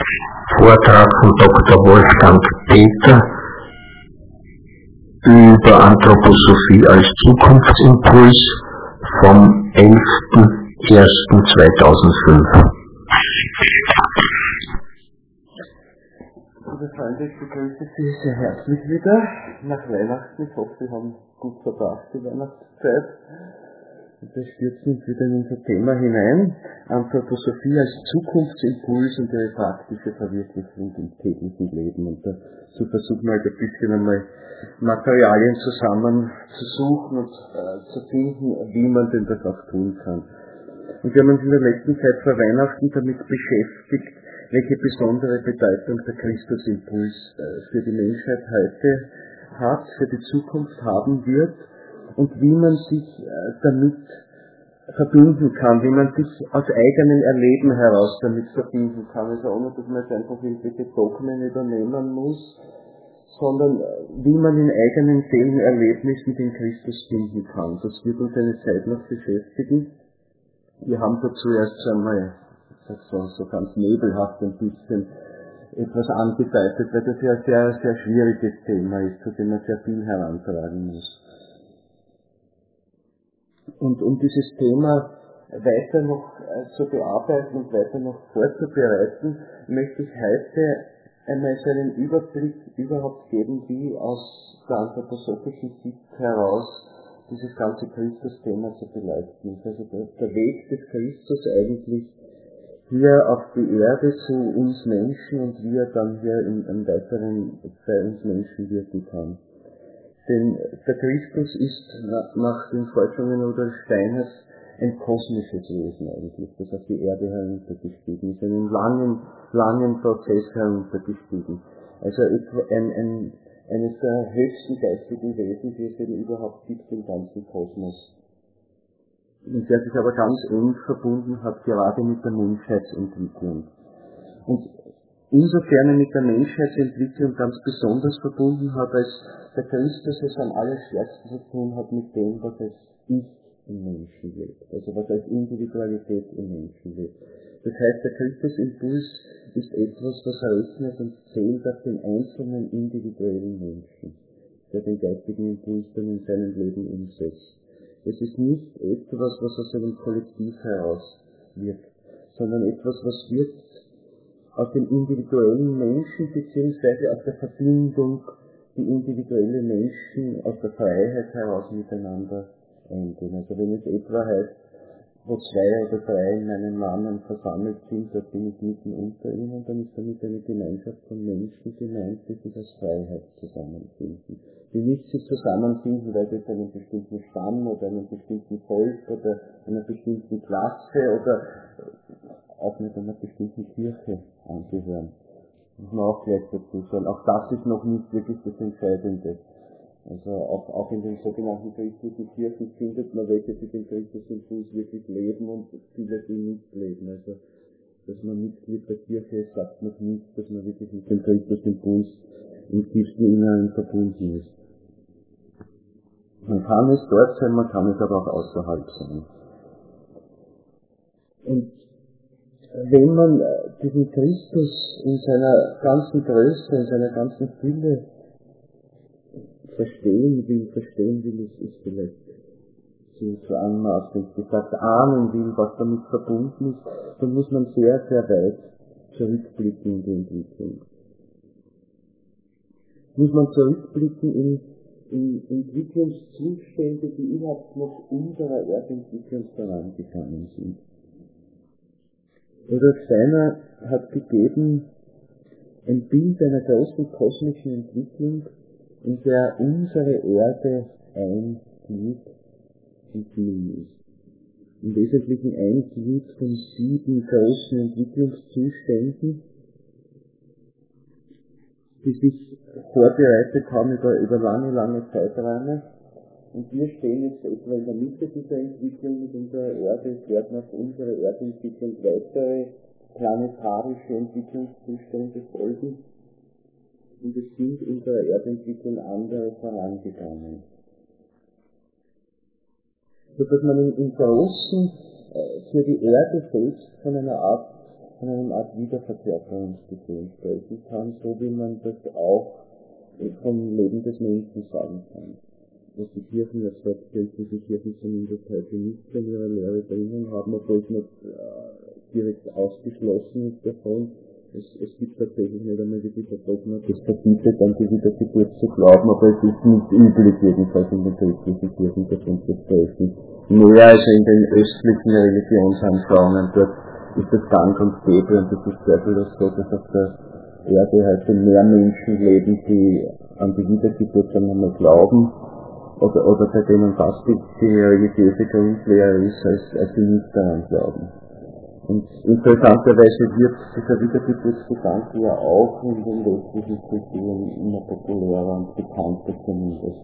Vortrag von Dr. Wolfgang Peter über Anthroposophie als Zukunftsimpuls vom 11.01.2005. Liebe Freunde, ich begrüße Sie sehr herzlich wieder nach Weihnachten. Ich hoffe, Sie haben gut verbracht die Weihnachtszeit. Und wir stürzen uns wieder in unser Thema hinein. Anthroposophie als Zukunftsimpuls und ihre praktische Verwirklichung im täglichen Leben. Und dazu versuchen wir halt ein bisschen einmal Materialien zusammenzusuchen und zu finden, wie man denn das auch tun kann. Und wir haben uns in der letzten Zeit vor Weihnachten damit beschäftigt, welche besondere Bedeutung der Christusimpuls für die Menschheit heute hat, für die Zukunft haben wird und wie man sich damit verbinden kann, wie man sich aus eigenem Erleben heraus damit verbinden kann. Also ohne, dass man jetzt einfach irgendwelche Dogmen übernehmen muss, sondern wie man in eigenen Seelenerlebnissen den Christus finden kann. Das wird uns eine Zeit noch beschäftigen. Wir haben dazu erst einmal so ganz nebelhaft ein bisschen etwas angedeutet, weil das ja ein sehr, sehr schwieriges Thema ist, zu dem man sehr viel herantragen muss. Und um dieses Thema weiter noch zu bearbeiten und weiter noch vorzubereiten, möchte ich heute einmal so einen Überblick überhaupt geben, wie aus der anthroposophischen Sicht heraus dieses ganze Christus-Thema zu beleuchten ist. Also der Weg des Christus eigentlich hier auf die Erde zu uns Menschen und wie er dann hier im Weiteren bei uns Menschen wirken kann. Denn der Christus ist nach den Forschungen Rudolf Steiners ein kosmisches Wesen eigentlich, das auf die Erde heruntergestiegen ist, einen langen Prozess heruntergestiegen. Also eines der höchsten geistigen Wesen, die es eben überhaupt gibt im ganzen Kosmos. Und der sich aber ganz eng verbunden hat, gerade mit der Menschheitsentwicklung. Und insofern mit der Menschheitsentwicklung ganz besonders verbunden hat, als der Christus es am allerstärksten zu tun hat mit dem, was als Ich im Menschen lebt. Also was als Individualität im Menschen lebt. Das heißt, der Christusimpuls ist etwas, was rechnet und zählt auf den einzelnen individuellen Menschen, der den geistigen Impuls dann in seinem Leben umsetzt. Es ist nicht etwas, was aus einem Kollektiv heraus wirkt, sondern etwas, was wirkt aus dem individuellen Menschen, beziehungsweise aus der Verbindung, die individuelle Menschen aus der Freiheit heraus miteinander eingehen. Also wenn es etwa heißt, wo 2 oder 3 in meinem Namen versammelt sind, da bin ich mitten unter ihnen, dann ist damit eine Gemeinschaft von Menschen gemeint, die sich aus Freiheit zusammenfinden. Die nicht sich zusammenfinden, weil sie jetzt einen bestimmten Stamm oder einem bestimmten Volk oder einer bestimmten Klasse oder auch mit einer bestimmten Kirche angehören. Muss man auch gleich dazu sagen. Auch das ist noch nicht wirklich das Entscheidende. Also auch in den sogenannten christlichen Kirchen findet man welche, die den Christusimpuls wirklich leben und viele, die nicht leben. Also, dass man Mitglied der Kirche ist, sagt noch nicht, dass man wirklich mit dem Christusimpuls im tiefsten Inneren verbunden ist. Man kann es dort sein, man kann es aber auch außerhalb sein. Und wenn man diesen Christus in seiner ganzen Größe, in seiner ganzen Fülle verstehen will, ist vielleicht zu anmaßend gesagt, ahnen will, was damit verbunden ist, dann muss man sehr, sehr weit zurückblicken in die Entwicklung. Muss man zurückblicken in Entwicklungszustände, die überhaupt noch unserer Erdentwicklung vorangegangen sind. Rudolf Steiner hat gegeben ein Bild einer großen kosmischen Entwicklung, in der unsere Erde ein Glied von vielen ist. Im Wesentlichen ein Glied von 7 großen Entwicklungszuständen, die sich vorbereitet haben über lange Zeiträume. Und wir stehen jetzt etwa in der Mitte dieser Entwicklung mit unserer Erde. Es werden auf unsere Erdentwicklung weitere planetarische Entwicklungszustände folgen. Und es sind unserer Erdentwicklung andere vorangegangen. So dass man im Großen für die Erde selbst von einer Art von einer Art Wiederverkörperungsgefühl sprechen kann, so wie man das auch vom Leben des Menschen sagen kann. Was die Kirchen ja selbstverständliche Kirchen zumindest heute nicht in ihrer Lehre drinnen haben, obwohl es nicht direkt ausgeschlossen ist davon. Es gibt tatsächlich nicht einmal wirklich das Dogma, das verbietet, an die Wiedergeburt zu glauben, aber es ist nicht üblich, jedenfalls in den christlichen Kirchen davon zu sprechen. Mehr als in den östlichen Religionsanschauungen, dort ist das gang und gäbe, und das ist sehr viel so, dass auf der Erde heute mehr Menschen leben, die an die Wiedergeburt dann einmal glauben, oder bei denen das die religiöse Grundlehre ist, als die nicht daran glauben. Und interessanterweise wird dieser Wiedergeburtsgedanke ja auch in den westlichen Kulturen immer populärer und bekannter zumindest.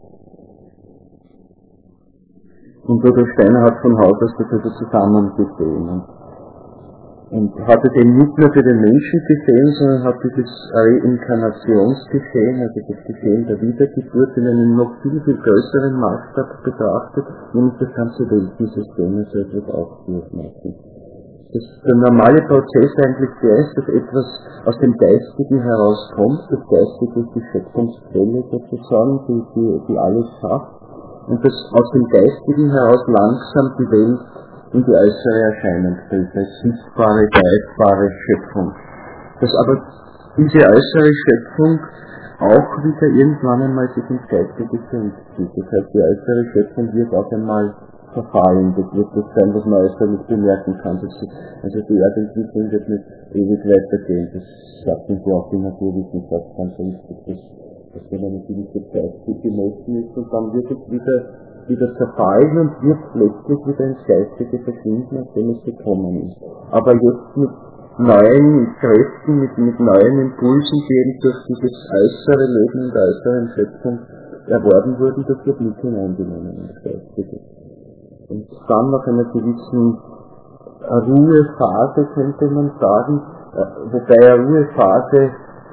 Und Rudolf Steiner hat von Haus aus das also zusammengesehen. Und hat es eben nicht nur für den Menschen gesehen, sondern hat dieses Reinkarnationsgeschehen, also das Geschehen der Wiedergeburt, in einem noch viel, viel größeren Maßstab betrachtet, nämlich das ganze Weltensystem so etwas auch durchmachen. Der normale Prozess eigentlich der ist, dass etwas aus dem Geistigen herauskommt, das Geistige ist die Schöpfungsquelle sozusagen, die alles schafft, und dass aus dem Geistigen heraus langsam die Welt in die äußere Erscheinung tritt, als sichtbare, greifbare Schöpfung. Dass aber diese äußere Schöpfung auch wieder irgendwann einmal sich ins Geistige zurückzieht. Das heißt, die äußere Schöpfung wird auch einmal verfallen. Das wird das sein, was man äußerlich bemerken kann. Also die Erdentwicklung wird nicht ewig weitergehen. Das sagt uns ja auch die Naturwissenschaft ganz richtig, dass wenn eine gewisse Zeit gemessen ist und dann wird es wieder zerfallen und wird letztlich wieder ins Geistige verschwinden, nachdem es gekommen ist. Aber jetzt mit neuen Kräften, mit neuen Impulsen, die eben durch dieses äußere Leben und äußeren Schöpfung erworben wurden, das wird nicht hineingenommen ins Geistige. Und dann nach einer gewissen Ruhephase, könnte man sagen, wobei eine Ruhephase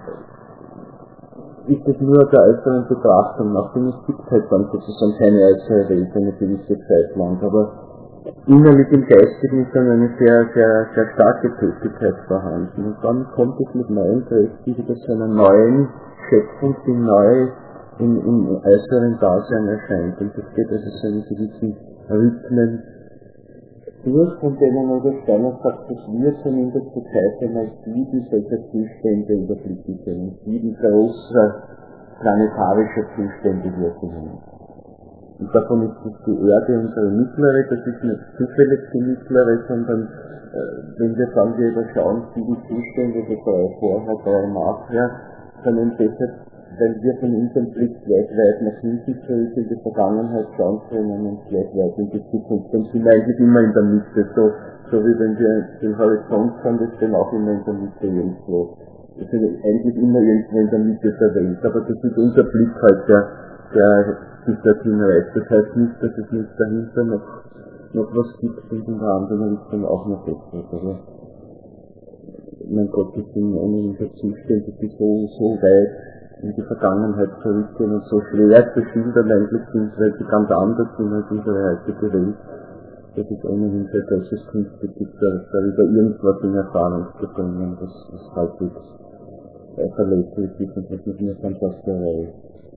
ist es nur der äußeren Betrachtung nach, denn es gibt halt dann sozusagen keine äußere Welt eine gewisse Zeit lang, aber innerlich im Geistigen ist dann eine sehr, sehr, sehr starke Tätigkeit vorhanden. Und dann kommt es mit neuen Kräften wieder zu einer neuen Schöpfung, die neu im äußeren Dasein erscheint. Und das geht also zu einem gewissen Rhythmen durch, von denen Rudolf Steiner sagt, dass wir zumindest zur Zeit einmal 7 solcher Zustände überblicken können. 7 große planetarische Zustände wirken. Und davon ist es die Erde unsere mittlere, das ist nicht zufällig die mittlere, sondern wenn wir sagen, wir überschauen 7 Zustände, so 3 vorher, 3 nachher, sondern deshalb, weil wir von unserem Blick gleich weit nach hinten zurück in die Vergangenheit schauen können und gleich weit in die Zukunft. Dann sind wir eigentlich immer in der Mitte, so wie wenn wir den Horizont schauen, das sind auch immer in der Mitte irgendwo. Wir sind eigentlich immer irgendwo in der Mitte der Welt, aber das ist unser Blick halt, der sich dorthin reißt. Das heißt nicht, dass es nicht dahinter noch was gibt und in der anderen Richtung auch noch etwas. Aber mein Gott, das sind eine dieser Zustände, die so weit in die Vergangenheit zurückgehen und so schwer zu schildern eigentlich sind, weil sie ganz anders sind als unsere heutige Welt. Das ist ohnehin sehr großes Künstlich, darüber irgendwas in Erfahrung zu bringen, das halbwegs verlässlich ist und das ist eine Fantasterei.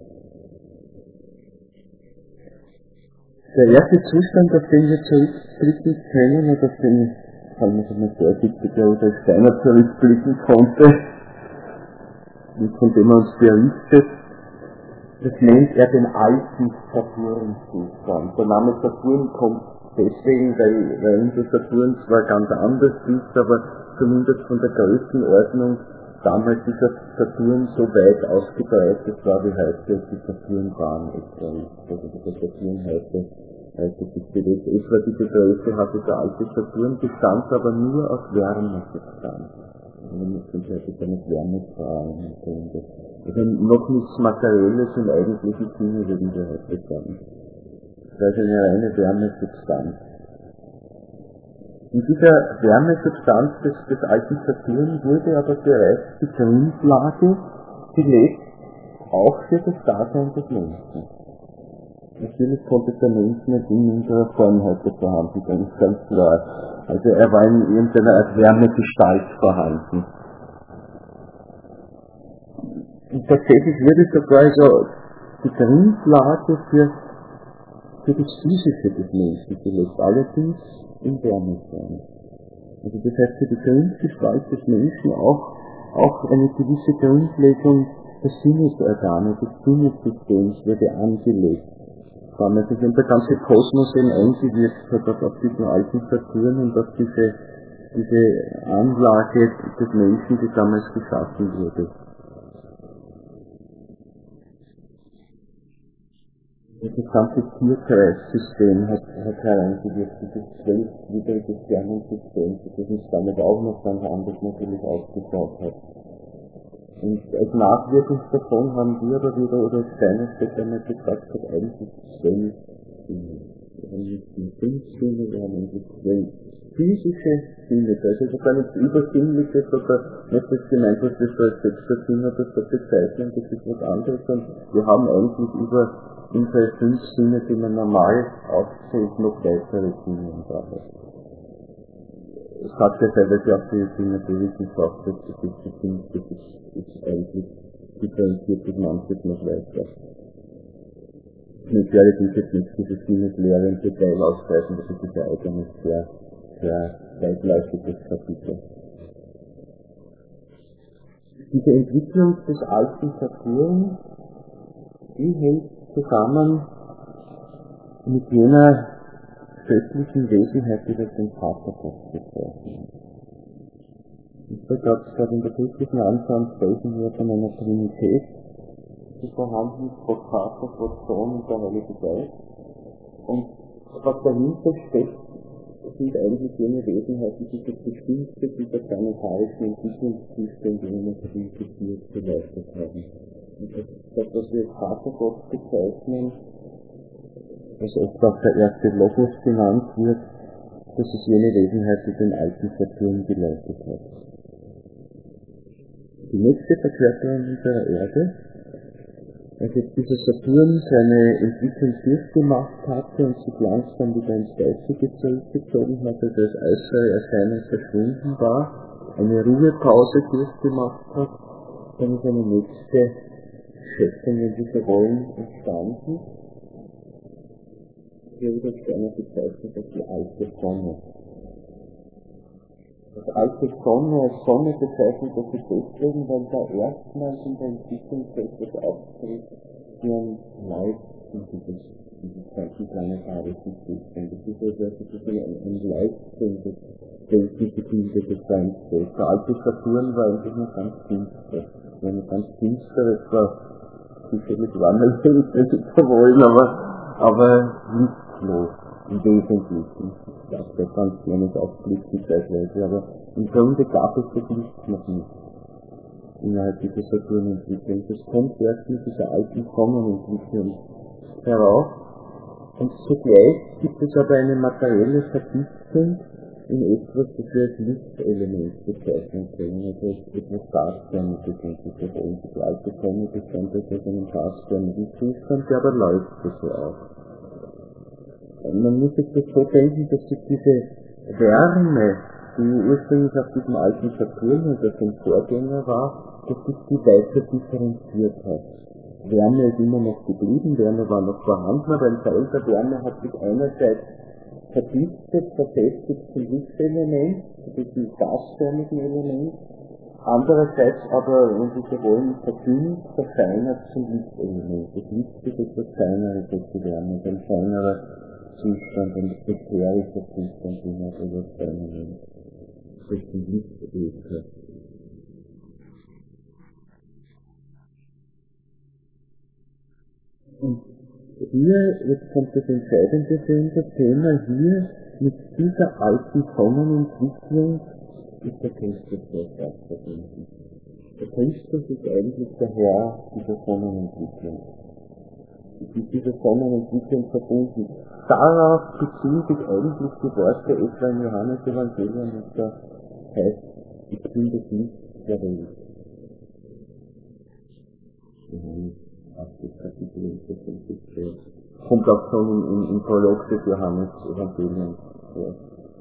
Der erste Zustand, auf den wir zurückblicken können, und auf den kann man sich mal vorsichtig, Rudolf Steiner zurückblicken konnte, und von dem er uns berichtet, das nennt er den alten Saturn-Zustand. Der Name Saturn kommt deswegen, weil unser Saturn zwar ganz anders ist, aber zumindest von der Größenordnung damals dieser Saturn so weit ausgebreitet war wie heute die Saturnbahn etwa ist. Also der Saturn heute sich bewegt. Etwa diese Größe hatte der alte Saturn, bestand aber nur aus Wärmesubstanz. Man muss uns heute keine Wärmestrahlen und also noch nichts Materielles im eigentlichen Sinne, würden wir heute sagen. Das ist eine reine Wärmesubstanz. In dieser Wärmesubstanz des alten Saturn wurde aber bereits die Grundlage gelegt, auch für das Dasein des Menschen. Natürlich konnte der Mensch nicht in unserer Form heute vorhanden sein, ist ganz klar. Also er war in irgendeiner Art Wärmegestalt vorhanden. Und tatsächlich würde sogar so die Grundlage für das Physische des Menschen gelegt, allerdings in Wärmeform. Also das heißt für die Grundgestalt des Menschen auch eine gewisse Grundlegung der Sinnesorgane, des Sinnessystems wurde angelegt. Wenn man sich in der ganze Kosmos eben eingewirkt hat auf diesen alten Saturn und auf diese Anlage des Menschen, die damals geschaffen wurde. Das gesamte Tierkreissystem hat hereingewirkt, dieses 12-gliedrige Sternensystem, das uns damit auch noch ganz anders natürlich aufgebaut hat. Und als Nachwirkung davon haben wir aber wieder, oder Steinerstedt einmal gesagt hat, eigentlich 12 Sinne. Wir haben nicht nur 5 Sinne, wir haben eigentlich 12 physische Sinne. Also gar nichts Übersinnliches oder nicht das gemeint, was wir so als 6. Sinn oder so bezeichnen, das ist was anderes. Und wir haben eigentlich über unsere 5 Sinne, die man normal aufzählt, noch weitere Sinne im Dabei. Es sagt ja teilweise auch die Naturwissenschaft, dass das ist eigentlich differenziert das manches noch weiter. Ich werde dies jetzt nicht diese Sinneslehre im Detail ausweisen, das ist ja eigentlich sehr weitläufiges Kapitel. Diese Entwicklung des alten Saturn, die hängt zusammen mit jener göttlichen Wesenheit, die wir den Vatergott bezeichnen. Und da gab es gerade in der christlichen Anschauung sprechen wir von einer Trinität, die vorhanden ist, Gott Vater, Gott Sohn und der Heilige Geist. Und was dahinter steckt, sind eigentlich jene Wesenheiten, die das Bestimmte dieser planetarischen Entwicklungszustände in der Trinität geleistet haben. Und das, was wir als Vatergott bezeichnen, was oft auch der erste Logos genannt wird, das ist jene Wesenheit, die den alten Saturn geleitet hat. Die nächste Verkörperung unserer Erde, als jetzt dieser Saturn seine Entwicklung durchgemacht hatte und sich langsam wieder ins Geistige zurückgezogen hat, also als äußere Erscheinung verschwunden war, eine Ruhepause durchgemacht hat, dann ist eine nächste Schöpfung, wenn Sie so wollen, entstanden. Hier wird das gerne bezeichnet als die alte Sonne. Das alte Sonne als Sonne bezeichnet das deswegen, weil da erstmals in der Entwicklung etwas auftritt, wie ein Leuchten dieses ganzen planetarischen Zustand. Das ist also ein Leuchten des weltlichen Bildes des Seinstells. Der alte Saturn war eigentlich nur ganz finster. Es war eine ganz finstere, zwar sicherlich Wanderleben, wenn Sie so wollen, aber lichtlos im Wesentlichen. Ich glaube, da kann es nicht aufblicken zeitweise, aber im Grunde gab es das Licht noch nicht innerhalb dieser Saturnentwicklung. Das kommt erst mit dieser alten Sonnenentwicklung heraus und zugleich gibt es aber eine materielle Verdichtung in etwas, das wir als Lichtelement bezeichnen können, also etwas Gasförmiges und so wollen. Die alte Sonne bestand aus einem gasförmigen Zustand, der aber leuchtete auch. Man muss sich das so denken, dass sich diese Wärme, die ursprünglich auf diesem alten Saturn und auf dem Vorgänger war, dass sich die weiter differenziert hat. Wärme ist immer noch geblieben, Wärme war noch vorhanden, aber ein Teil der Wärme hat sich einerseits verdichtet, verfestigt zum Lichtelement, zu diesem gasförmigen Element, andererseits aber, wenn Sie so wollen, verdünnt, verfeinert zum Lichtelement. Das Licht ist etwas feineres als die Wärme, ein feinerer Zustand, ein ätherischer Zustand, wie man so was sein nennt. Das ist ein Lichtäther. Und hier, jetzt kommt das Entscheidende für unser Thema, hier mit dieser alten Sonnenentwicklung ist der Christus sehr stark verbunden. Der Christus ist eigentlich der Herr dieser Sonnenentwicklung. Ist mit dieser Sonnenentwicklung verbunden. Darauf beziehen sich eigentlich die Worte etwa im Johannes-Evangelium, und da heißt, ich bin das Licht der Welt. Johannes 8. Kapitel 5. Kommt auch schon im Prolog des Johannes Evangeliums vor.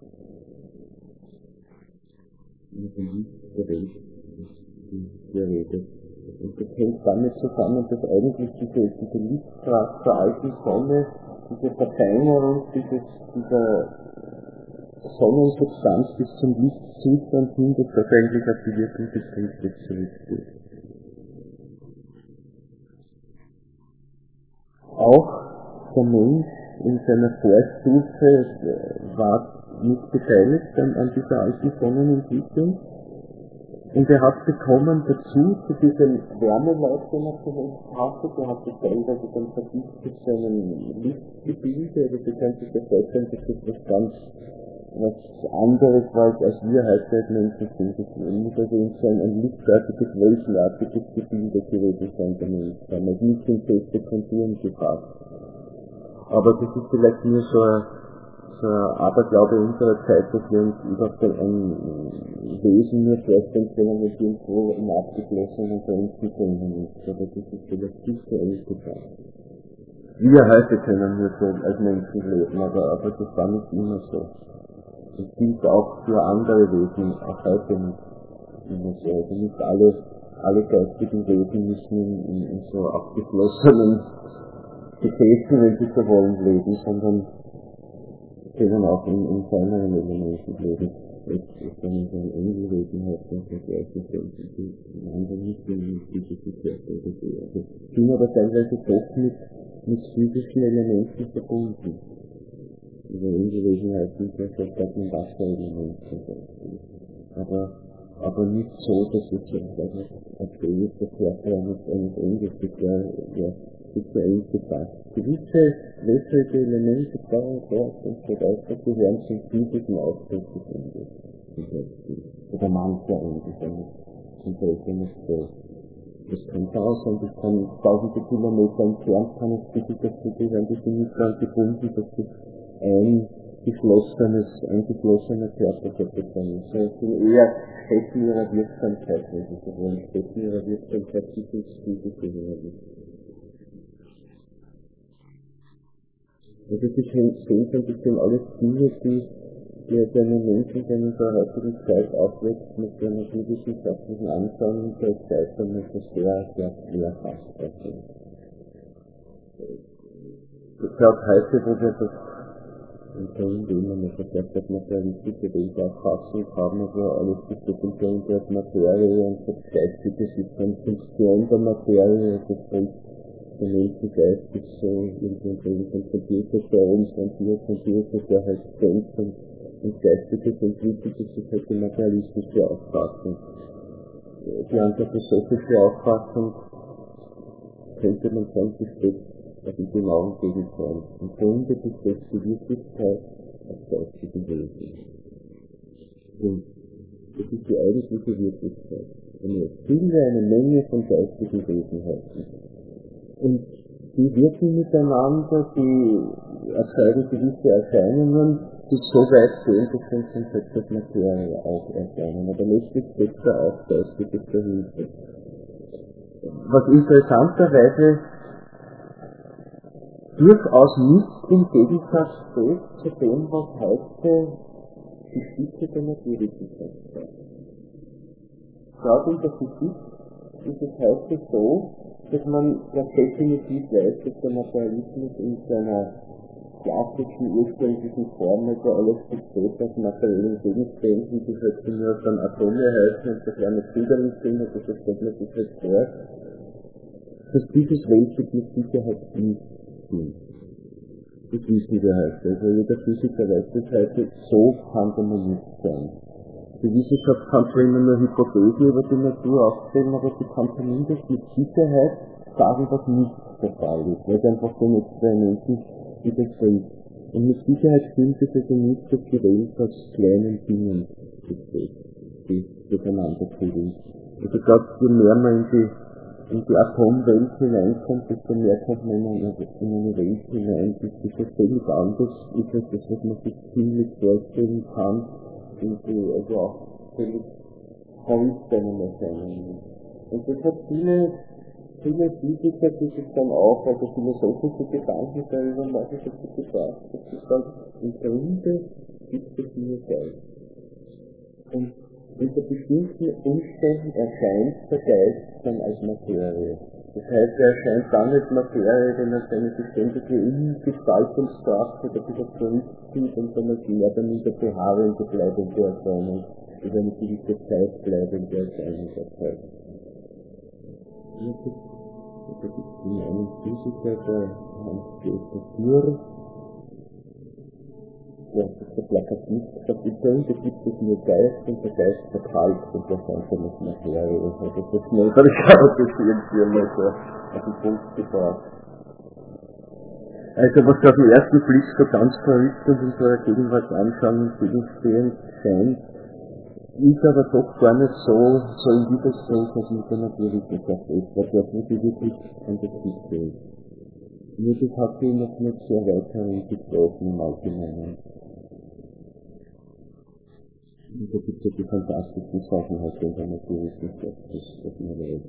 In dem Licht der Welt, der Rede. Und das hängt damit zusammen, dass eigentlich diese Lichtkraft der alten Sonne, diese Verfeinerung dieser Sonnensubstanz bis zum Lichtzustand hin, dass das eigentlich auf die Wirkung des Christus zurückgeht. Auch der Mensch in seiner Vorstufe war nicht beteiligt an dieser alten Sonnenentwicklung. Und er hat bekommen dazu, zu diesem Wärmeleib, den er zunächst hatte, der hat sich teilweise dann verdichtet zu einem Lichtgebilde, also Sie können sich das vorstellen, dass das was anderes war, als wir heute als Menschen sind. Das muss also so ein lichtartiges, wölfenartiges Gebilde gewesen sein, der Mensch. Da haben wir nicht in feste Konturen gefasst. Aber das ist vielleicht nur so ein Aberglaube unserer Zeit, dass wir uns überhaupt ein Wesen nur vorstellen können, das irgendwo im abgeschlossenen Grenzen drinnen ist. Aber das ist vielleicht viel zu eng gesagt. Wir heute können nur so als Menschen leben, aber das war nicht immer so. Das gilt auch für andere Wesen, auch heute nicht immer so. Also nicht alle geistigen Wesen müssen in so abgeschlossenen Gefäßen, wenn sie so wollen, leben, sondern können auch in kleineren Elementen leben. Jetzt wenn man so ein Engelwesen hat, dann vergleicht es die anderen nicht in physische Körper oder so. Also sind aber teilweise doch mit physischen Elementen verbunden. Also Engelwesen heißen so, dass man Wasserelement zum Beispiel. Aber nicht so, dass es als der Körper eines Engels ist, der sehr eng gefasst. Gewisse wässrige Elemente, Feuer, Feuer und so weiter, gehören zum physischen Ausdruck des Engels. Zum Beispiel. Oder mancher Engel, zum Beispiel nicht so. Das kann raus und das kann tausende Kilometer entfernt, kann es bitte dazu gehören, die sind nicht daran gebunden, dass das ein geschlossener Körper sozusagen. So viel eher Städten ihrer Wirksamkeit, wenn sie so wollen. Städten ihrer Wirksamkeit, die sind physische Energie. Also das sind alles Dinge, die einen Menschen, der in der heutigen Zeit aufwächst, mit der naturwissenschaftlichen Anschauung der Zeit, dann ist das sehr, sehr schwer fassbar. Ich glaube, heute, wo wir das indem man das gesagt hat, materialistische Welt auffassen haben, also alles besteht im Grund aus Materie und das Geistige ist eine Funktion der Materie, das heißt, der Menschengeist ist so irgendwie ein Computer, der oben Computer, der halt denkt und Geistiges entwickelt, das ist halt die materialistische Auffassung. Die anthroposophische Auffassung könnte man sagen, besteht auf dem genauen Gegenteil. Im Grunde besteht die Wirklichkeit aus geistigen Wesen. Und das ist die eigentliche Wirklichkeit. Wenn wir eine Menge von geistigen Wesen halten. Und die wirken miteinander, die erzeugen gewisse Erscheinungen, die so weit gehen, dass sie im Konzept der Materie auch erscheinen. Aber letztlich steckt da auch Geistiges dahinter. Was interessanterweise durchaus nicht im Gegensatz steht zu dem, was heute die Spitze der Naturwissenschaft sagt. Gerade in der Physik ist es heute so, dass man ja definitiv weiß, dass der Materialismus in seiner klassischen, ursprünglichen Form, also alles besteht aus materiellen Gegenständen, die halt nur dann Atome heißen und so kleine Kugeln sind, also das stellt man sich halt vor, dass dieses Weltbild mit Sicherheit nicht stimmt. Das wissen wir heute. Also jeder Physiker weiß das heute, so kann der man nicht sein. Die Wissenschaft kann zwar immer nur Hypothesen über die Natur aufstellen, aber sie kann zumindest mit Sicherheit sagen, was nicht der Fall ist, weil es einfach den Experimenten widerspricht. Und mit Sicherheit stimmt es also nicht, dass die Welt aus kleinen Dingen besteht, die miteinander kugeln. Also ich glaube, je mehr man in die Atomwelt hineinkommt, desto mehr kommt man in eine Welt hinein, die so völlig anders ist, als das, was man sich ziemlich vorstellen kann, und die also auch völlig vollständig erscheinen. Und das hat viele viele Physiker, die sich dann auch, also philosophische Gedanken darüber machen, dass sie gesagt, dass sie sagen, im Grunde gibt es nur Geist. Und unter bestimmten Umständen erscheint der Geist dann als Materie. Das heißt, er erscheint dann als Materie, wenn er seine beständige Umgestaltungskraft oder wieder zurückzieht und dann als mehr oder minder beharrende bleibende Erscheinung über eine gewisse Zeit bleibende Erscheinung erzeugt. Da gibt es einen Physiker, der Hans-Peter Dürr, der ist plakativ gesagt, im Grunde gibt es nur Geist und der Geist verkalt und der Geist nicht Materie. Also das ist schnell verkaufen für mich auf den Punkt gebracht. Also was auf den ersten Blick so ganz verrückt und in so einer Gegenwartsanschauung entgegenstehend scheint, ist aber doch gar nicht so im Widerspruch, was mit der Naturwissenschaft ist, weil dort wird wirklich an der Spitze ist. Nur das hat sie noch nicht sehr weit herumgebrochen im Allgemeinen. Und da gibt es ja die fantastischen Sachen halt in der Naturwissenschaft, das man weiß.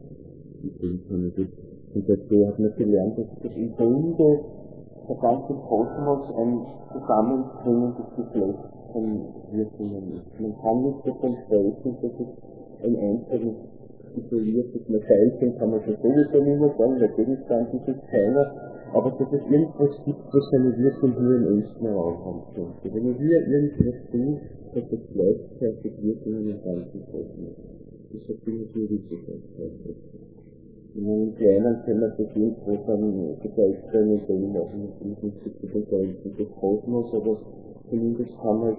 Und dazu hat man gelernt, dass im Grunde der ganze Kosmos ein zusammenspringendes Geflecht von Wirkungen ist. Man kann nicht davon sprechen, dass es ein einzelnes isoliertes Teilchen kann man schon sowieso nicht mehr sagen, der Gegenstand ist es keiner, aber dass es irgendwas gibt, was seine Wirkung nur im engsten Raum haben könnte. Wenn ich hier irgendwas tue, dass es gleichzeitig Wirkungen im ganzen Kosmos. Das ist natürlich nur Wissenschaft. In einem kleinen können wir das irgendwo dann Begeisterung und Ideen machen, das ist nicht zu den Grenzen des Kosmos, aber zumindest kann man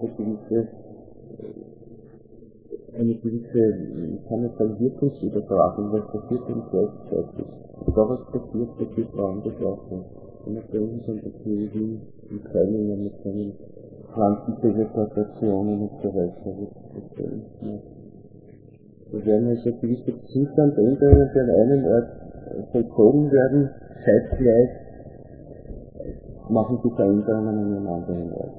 kann man dann Wirkungsübertragung, was passiert denn gleichzeitig. Da was passiert, passiert woanders auch noch. Und man denken dann Theorien und Teilungen mit seinen Quantenteleportationen und so weiter. Da werden also gewisse Zustandänderungen, die an einem Ort vollzogen werden, zeitgleich machen die Veränderungen an einem anderen Ort.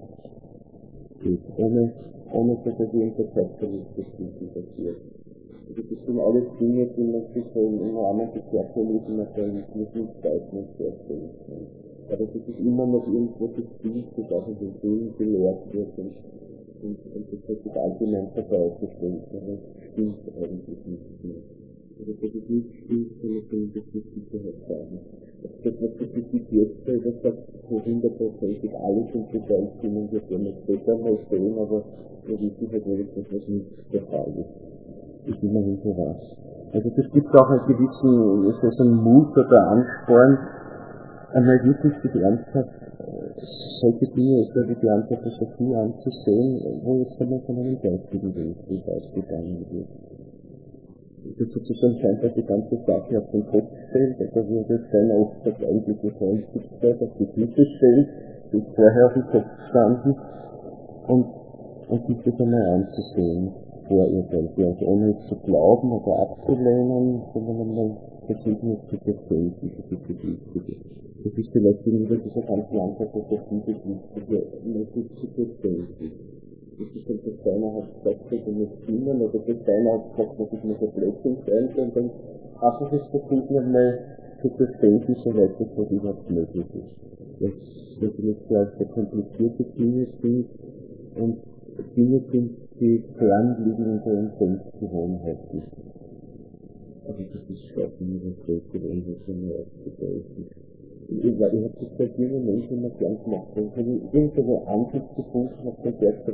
Ohne dass er die Interzeitverlustgeschichten passiert. Also das sind alles Dinge, die man sich so im Rahmen des Materialismus nicht zeichnen vorstellen kann. Aber das ist immer noch irgendwo das Bild, das auch in den Schulen gelehrt wird und das wird allgemein verbreitet, aber das stimmt eigentlich nicht mehr. Also dass es nicht stimmt, kann man zumindest mit Sicherheit sagen. Das, was die Physik jetzt sagt, wo 100%ig alles im Detail stimmen wird, werden wir später mal sehen, aber wir wissen halt wenigstens, was nicht der Fall ist. Das ist immerhin so was. Also das gibt auch einen gewissen Mut oder Ansporn, einmal wirklich sich ernsthaft solche Dinge wie die Anthroposophie anzusehen, wo jetzt einmal von einem geistigen Weg ausgegangen wird. Das sozusagen scheint, dass die ganze Sache auf den Kopf stellt, also würde es sein, oft das eigentliche Freundlichkeit auf die Füße stellt, die vorher auf dem Kopf standen, und sich das einmal anzusehen, vorurteilte, also ohne es zu glauben oder abzulehnen, sondern einmal versuchen es zu verstehen, dieses Wichtige. Das ist vielleicht gegenüber dieser ganzen Anthroposophie das Wichtige, sich zu verstehen. Das ist halt das Steiner hat gesagt, dass er nicht stimmen, oder das Steiner hat gesagt, dass ich mir so Blödsinn sein kann, und dann einfach es versuchen einmal zu verstehen, soweit das was überhaupt möglich ist. Das natürlich sehr komplizierte Dinge sind und Dinge sind, die fern liegen in unseren Denkgewohnheiten. Also das ist schaffen, wie das Denkgewohnheiten mir aufzubrechen. Ich habe das bei vielen Menschen immer gern gemacht. Wenn ich irgendeine Ansicht gefunden habe, dann gesagt,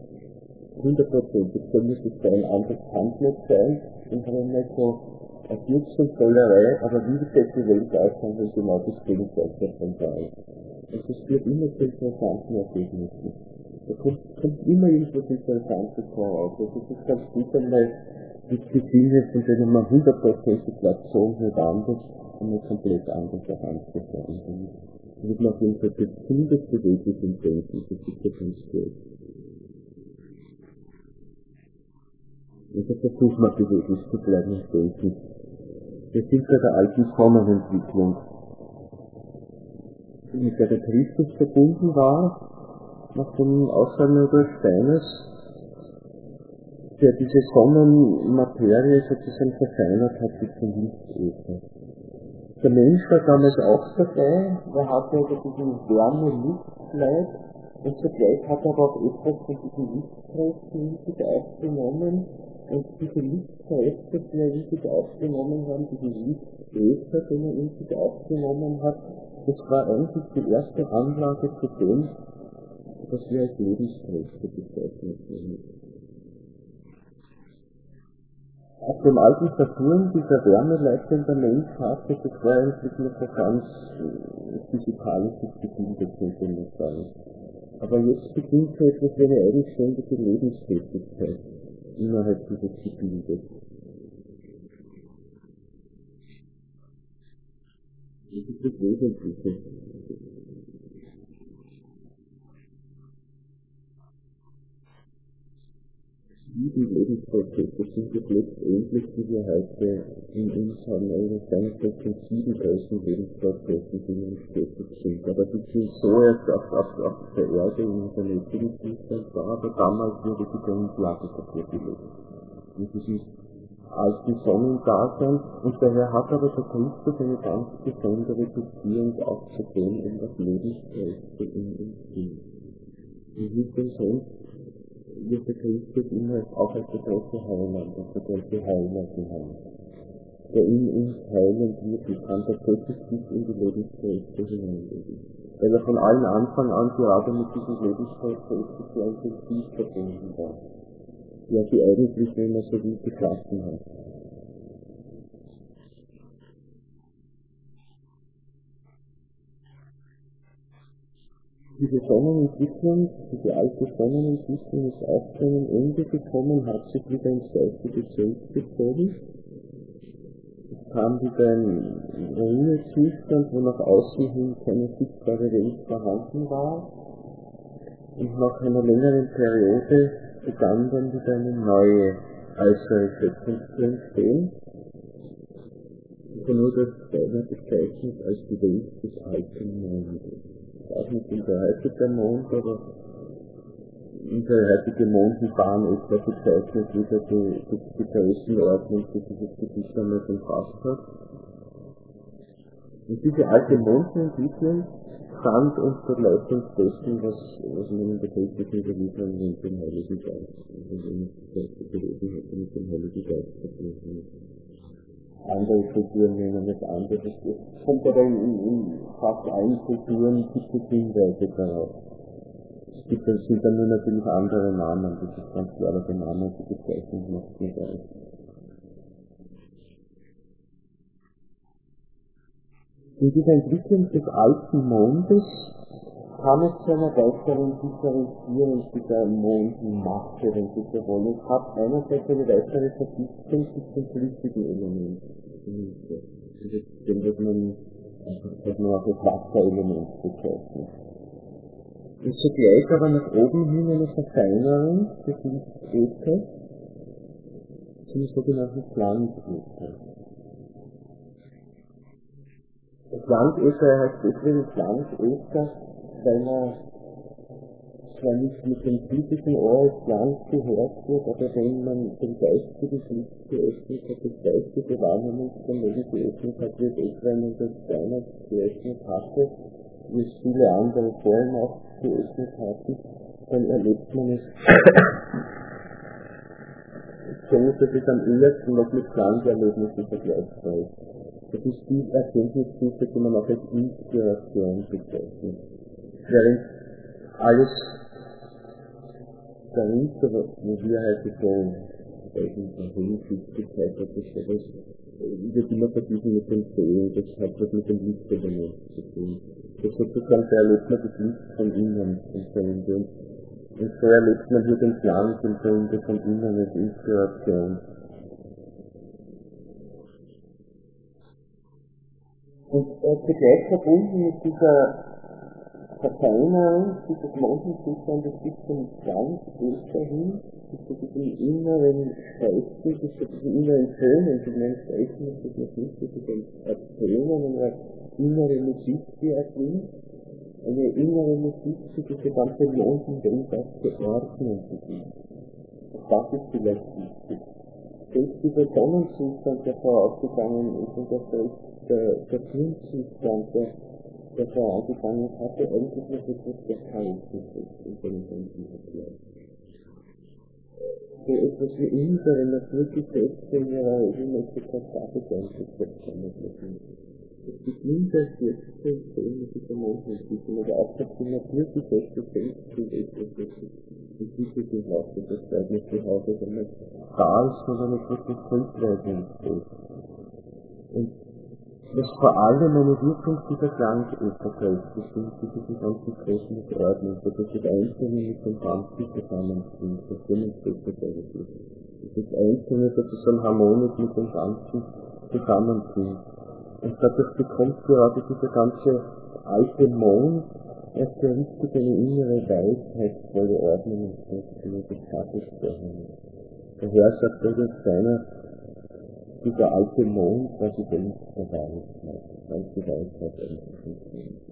100%, das soll nicht sein, anders kann es nicht sein, und habe einmal so auf Jux und Tollerei, aber wie sieht die Welt aus, wenn genau das Gegenteil davon da ist. Und das führt immer zu interessanten Ergebnissen. Da kommt immer irgendwas Interessantes voraus. Also es ist ganz gut einmal die Dinge, von denen man 100% Platz nicht anders, einmal komplett anders auch anzuschauen. Das wird man auf jeden Fall zumindest beweglich im Denken, das ist ja ganz gut. Und da versucht man beweglich zu bleiben im Denken. Wir sind bei der alten Sonnenentwicklung, mit der Christus verbunden war, nach den Aussagen Rudolf Steiners, der diese Sonnenmaterie sozusagen verfeinert hat bis zum Lichtäther. Der Mensch war damals auch dabei, er hatte also diesen Wärme-Lichtleib und zugleich hat er aber auch etwas von diesen Lichtkräften in sich aufgenommen und diese Lichtkräfte, die er in sich aufgenommen hat, diesen Lichtäther, den er in sich aufgenommen hat, das war eigentlich die erste Anlage zu dem, was wir als Lebenskräfte bezeichnet haben. Auf dem alten Saturn, dieser Wärmeleib, den der Mensch hatte, das war eigentlich nur so ganz physikalisches Gebilde, könnte man sagen. Aber jetzt beginnt so etwas wie eine eigenständige Lebenstätigkeit innerhalb dieses Gebildes. Das ist das Wesentliche. Die Lebensprozesse sind es letztendlich, die wir heute in uns haben, eigentlich ganz von 7 großen Lebensprozessen, die uns tätig sind. Aber die sind so erst auf der Erde in unserem jetzigen Zustand da, aber damals wurde die Grundlage dafür gelegt. Und das ist alten Sonnendasein, und daher hat aber der Christus eine ganz besondere Beziehung auch zu dem, was Lebenskräfte in uns sind. Und nicht umsonst wird der Christus immer auch als der große Heiland, als der große Heiler genannt, der in uns heilend wird und kann tatsächlich bis in die Lebenskräfte hineinlegen. Weil er von allen Anfang an gerade mit diesen Lebenskräften so intensiv verbunden war, ja sie eigentlich, wenn man so will, geschaffen hat. Diese Sonnenentwicklung, diese alte Sonnenentwicklung ist auch zu einem Ende gekommen, hat sich wieder ins geistige Feld gezogen. Es kam wieder ein Ruhezustand, wo nach außen hin keine sichtbare Welt vorhanden war. Und nach einer längeren Periode begann dann wieder eine neue äußere Schöpfung zu entstehen. Nur das wird bezeichnet als die Welt des alten Mondes. Auch nicht unser heutiger Mond, aber unsere heutige Mondenbahn etwa bezeichnet wieder die Größenordnung, die dieses Gebiet einmal umfasst hat. Und diese alte Mondenentwicklung stand unter Leitung dessen, was man in der christlichen Überlieferung nennt, den Heiligen Geist. Und in der gelesen hat, mit dem Heiligen Geist verbunden. Andere Kulturen nennen es anders. Es kommt aber in fast allen Kulturen gibt es Hinweise darauf. Es sind dann nur natürlich andere Namen, das ist ganz klar, aber der Name und die Bezeichnung macht nicht aus. In dieser Entwicklung des alten Mondes kam es zu einer weiteren Differenzierung dieser Mondenmasse, wenn Sie so wollen. Es hat einerseits eine weitere Verdichtung bis zum flüssigen Element. Das man auch als Wasserelement bezeichnet. Und zugleich aber nach oben hin eine Verfeinerung des Lichtäthers zum sogenannten Glanzäther. Der Glanzäther heißt deswegen Glanzäther, weil er zwar nicht mit dem physischen Ohr als Glanz gehört wird, aber wenn man den geistigen Blick geöffnet hat, das geistige Wahrnehmungsvermögen geöffnet hat, wird etwa wenn das Steiner geöffnet hatte, wie es viele andere vor ihm auch geöffnet hatten, dann erlebt man es so, dass es am ehesten noch mit Klangerlebnissen vergleichbar ist. Das ist die Erkenntnisstufe, die man auch als Inspiration bezeichnet. Während alles dahinter, wo wir heute so Hinsichtlichkeit hat, wird immer verglichen mit dem Sehen, das hat was mit dem Lichtelement zu tun. Das sozusagen, da erlebt man das Licht von innen im Sehen. Und so erlebt man hier den Glanz im Sehen von innen als Inspiration. Und zugleich verbunden mit dieser Verfeinerung dieses Mondenzustandes bis zum Glanzäther hin, bis zu diesem inneren Scheißen, bis zu diesem inneren Tönen, die man Scheißen ist, das noch nicht, das ist ein Tönen, eine innere Musik, die erklingt, eine innere Musik, die diese ganze Mondenwelt auch zu ordnen beginnt. Das ist vielleicht wichtig. geistige Sonnenzustand, der vorausgegangen ist und der Grundzustand, der vorausgegangen ist, hatte eigentlich noch etwas sehr Chaotisches in seinem ganzen Erklärung. So etwas wie unsere Naturgesetze in ihrer regelmäßigkeit Sache es gibt mindestens jetzt sehen, dass die Mondentwicklung, aber auch dass die Naturgesetze selbst sind etwas, das entwickelt im Laufe der Zeit nicht zu Hause, sondern da ist, sondern etwas, das Grundweisung ist. Und was vor allem eine Wirkung dieser Klangkräfte sind, diese ganzen Kräfte mit Ordnung, so dass das Einzelne mit dem Ganzen zusammenbringt, das demonstriert eigentlich. Das Einzelne sozusagen harmonisch mit dem Ganzen zusammenbringt. Und dadurch bekommt gerade dieser ganze alte Mond erst eine richtige innere weisheitsvolle Ordnung und Struktur des Tagesvorhangen. Daher sagt irgend einer, dieser alte Mond war die Welt der Weisheit, weil die Weisheit eigentlich nicht.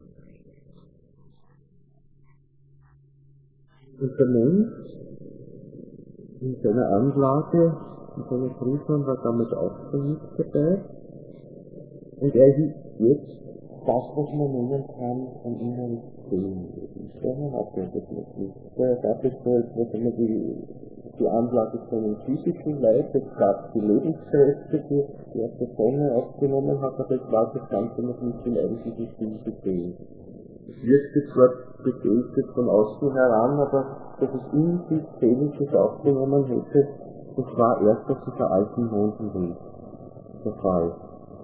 Und der Mensch in seiner Anlage, in seiner Prüfung war damals auch schon nicht dabei. Und er ist jetzt das, was man nennen kann, ein inneres Seelenleben. Vorher hat er das noch nicht. Vorher gab es so etwas, wenn man die Anlage zu einem physischen Leib, es gab die Lebenskräfte, die aus der Sonne aufgenommen hat, aber es war das Ganze noch nicht im eigentlichen Sinn gesehen. Es wirkte zwar bestätigt von außen heran, aber dass es in sich Seelisches aufgenommen hätte, das war erst auf dieser alten Mondenwelt der Fall.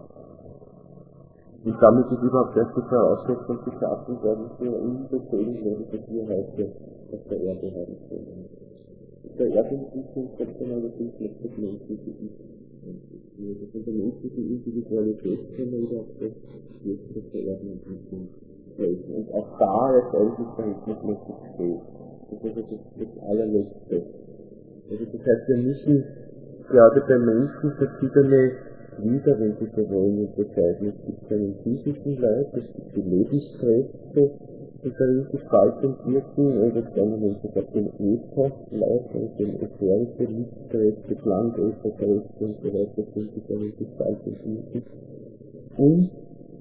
Und damit ist überhaupt erst die Voraussetzung geschaffen worden für unser Seelenleben, das wir heute auf der Erde haben können. Der Erdentwicklung kommt dann allerdings nicht das menschliche Ich. Das ist eine menschliche Individualität, können wir wieder auf das Wirkliche der Erdenentwicklung sprechen. Und auch da ist eigentlich verhältnismäßig steht. Das ist das allerletzte. Also das heißt, wir müssen gerade bei Menschen verschiedene Glieder, wenn Sie so wollen, unterscheiden. Es gibt einen physischen Leib, es gibt die Lebenskräfte, die darin gestalten wirken, oder dann haben wir sogar den Äther-Leib, also den ätherische Lichtkräfte, Klangätherkräfte und so weiter, die darin gestalten wirken. Und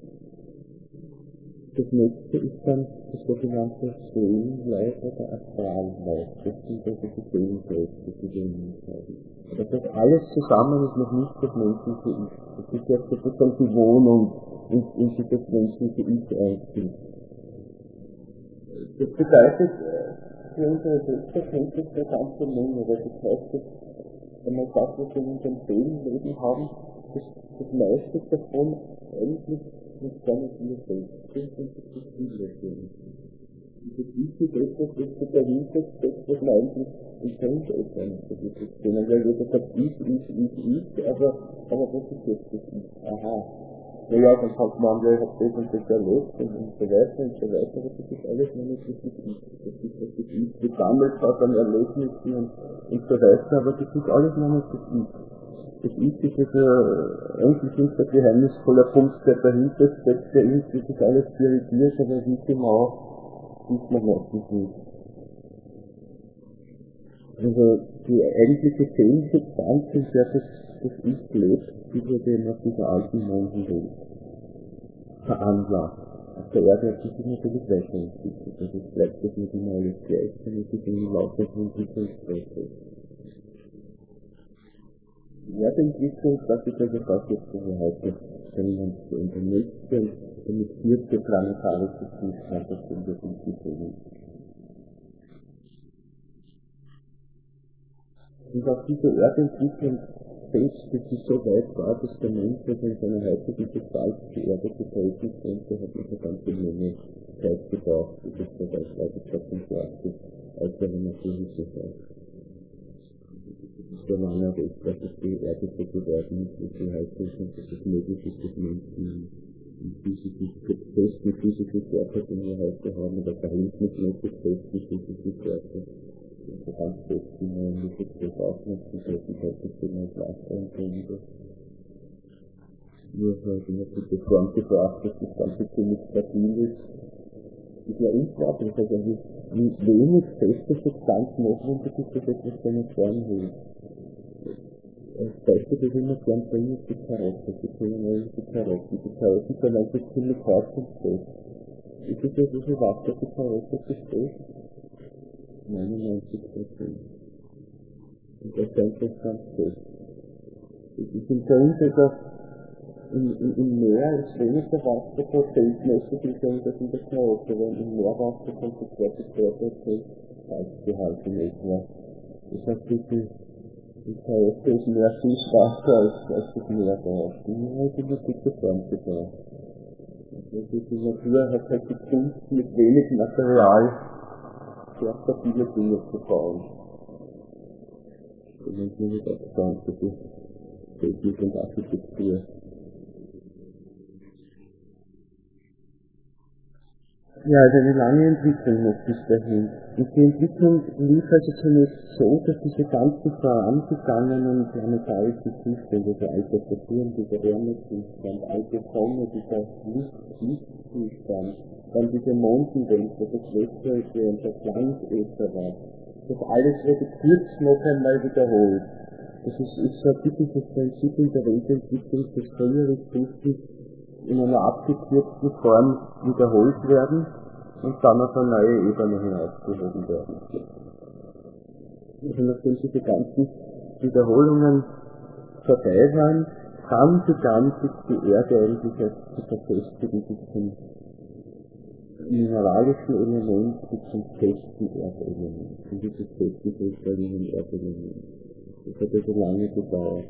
das nächste ist dann das sogenannte Seelenleib oder Astralleib. Das sind also die Seelenkräfte, die wir in uns haben. Aber das alles zusammen ist noch nicht das menschliche Ich. Das ist jetzt sozusagen die Wohnung, in die das menschliche Ich einzieht. Das bedeutet für unsere Selbsterkenntnis der ganze Menge, weil das heißt, wenn man sagt, was wir in unserem Seelenleben haben, das meiste davon eigentlich nicht gar nicht wir selbst sind, und das ist viele sind. Und das ist etwas, das dahinter steckt, was man eigentlich in Grundeltern nicht so wirklich kennen, weil jeder sagt, ich, aber was ist jetzt das Ich? Aha. Naja, dann kann man ja, ich hab das und das erlebt und so weiter, aber das ist alles noch nicht wirklich Ich. Das ist, was das Ich gesammelt hat an Erlebnissen und so weiter, aber das ist alles noch nicht das Ich. Das ist eigentlich nicht der geheimnisvolle Punkt, der dahinter steckt, der ist, das ist alles spirituell, aber wie genau, ist man meistens nicht. Also die eigentliche Seelensubstanz, in der das Ich lebt, die wurde eben auf dieser alten Mondenwelt veranlagt. Auf der Erde hat sich das natürlich weiterentwickelt, also es bleibt das nicht immer alles gleich, sondern es ist im Laufe des Entwicklungsprozesses. Die Erdentwicklung, das ist also das, was wir heute können und der nächste, der vierte planetarische Zustand, das sind wir entwickeln. Und auf diese Erdentwicklung selbst, dass sie so weit war, dass der Mensch, also in seiner heutigen Gestalt die Erde betreten konnte, hat man eine ganze Menge Zeit gebraucht, bis es so weit war, das hat uns geachtet, als eine natürliche Zeit. So lange ist, dass es die Erde so geworden ist, wie sie heute ist, und dass es möglich ist, dass Menschen in festen physischen Körper, den wir heute haben, oder verhältnismäßig festen physischen Körper, so ganz festen, wie sich das aufnutzen, dass sie heute immer Wasser und so wieder. Nur halt in der Form gebracht, dass das Ganze ziemlich stabil ist. Ist ja unglaublich, also wie wenig feste Substanz notwendig ist, dass etwas seine Form hält. Das Beste, das ich immer gern bringe, ist die Karotte. Die können die Karotten. Die Karotten sind eigentlich ziemlich hart und fest. Ist es das, wie viel Wasser die Karotte besteht? 99%. Und das denke ich ganz fest. Ich bin bei uns also im Meer ist weniger Wasser prozentmäßig im Gegensatz in der Karotte, weil im Meerwasser kommt die zweite Salzgehalt in etwa. Das heißt, die Karotte ist mehr Fischwasser als das Meer da. Die Meer ist immer dicke Form gebraucht. Die Natur hat halt die Kunst mit wenig Material sehr stabile Dinge zu bauen. Das ist nicht abstand für die Technik und Architektur. Ja, also eine lange Entwicklung noch bis dahin. Und die Entwicklung lief also zunächst so, dass diese ganzen vorangegangenen planetarischen Zustände, der alte Saturn, dieser Wärmezustand, alte Sonne, dieser Lichtzustand, dann diese Mondenwelt, das Westwelke und das Landäther war, das alles wurde kurz noch einmal wiederholt. Das ist so ein typisches Prinzip in der Weltentwicklung, dass frühere Stufen in einer abgekürzten Form wiederholt werden und dann auf eine neue Ebene hinausgehoben werden. Also nachdem diese ganzen Wiederholungen vorbei waren, begann sich die Erde eigentlich zu verfestigen bis zum mineralischen Element, bis zum festen Erdelement. Und dieses feste kristallinen Erdelement. Das hat also lange gedauert.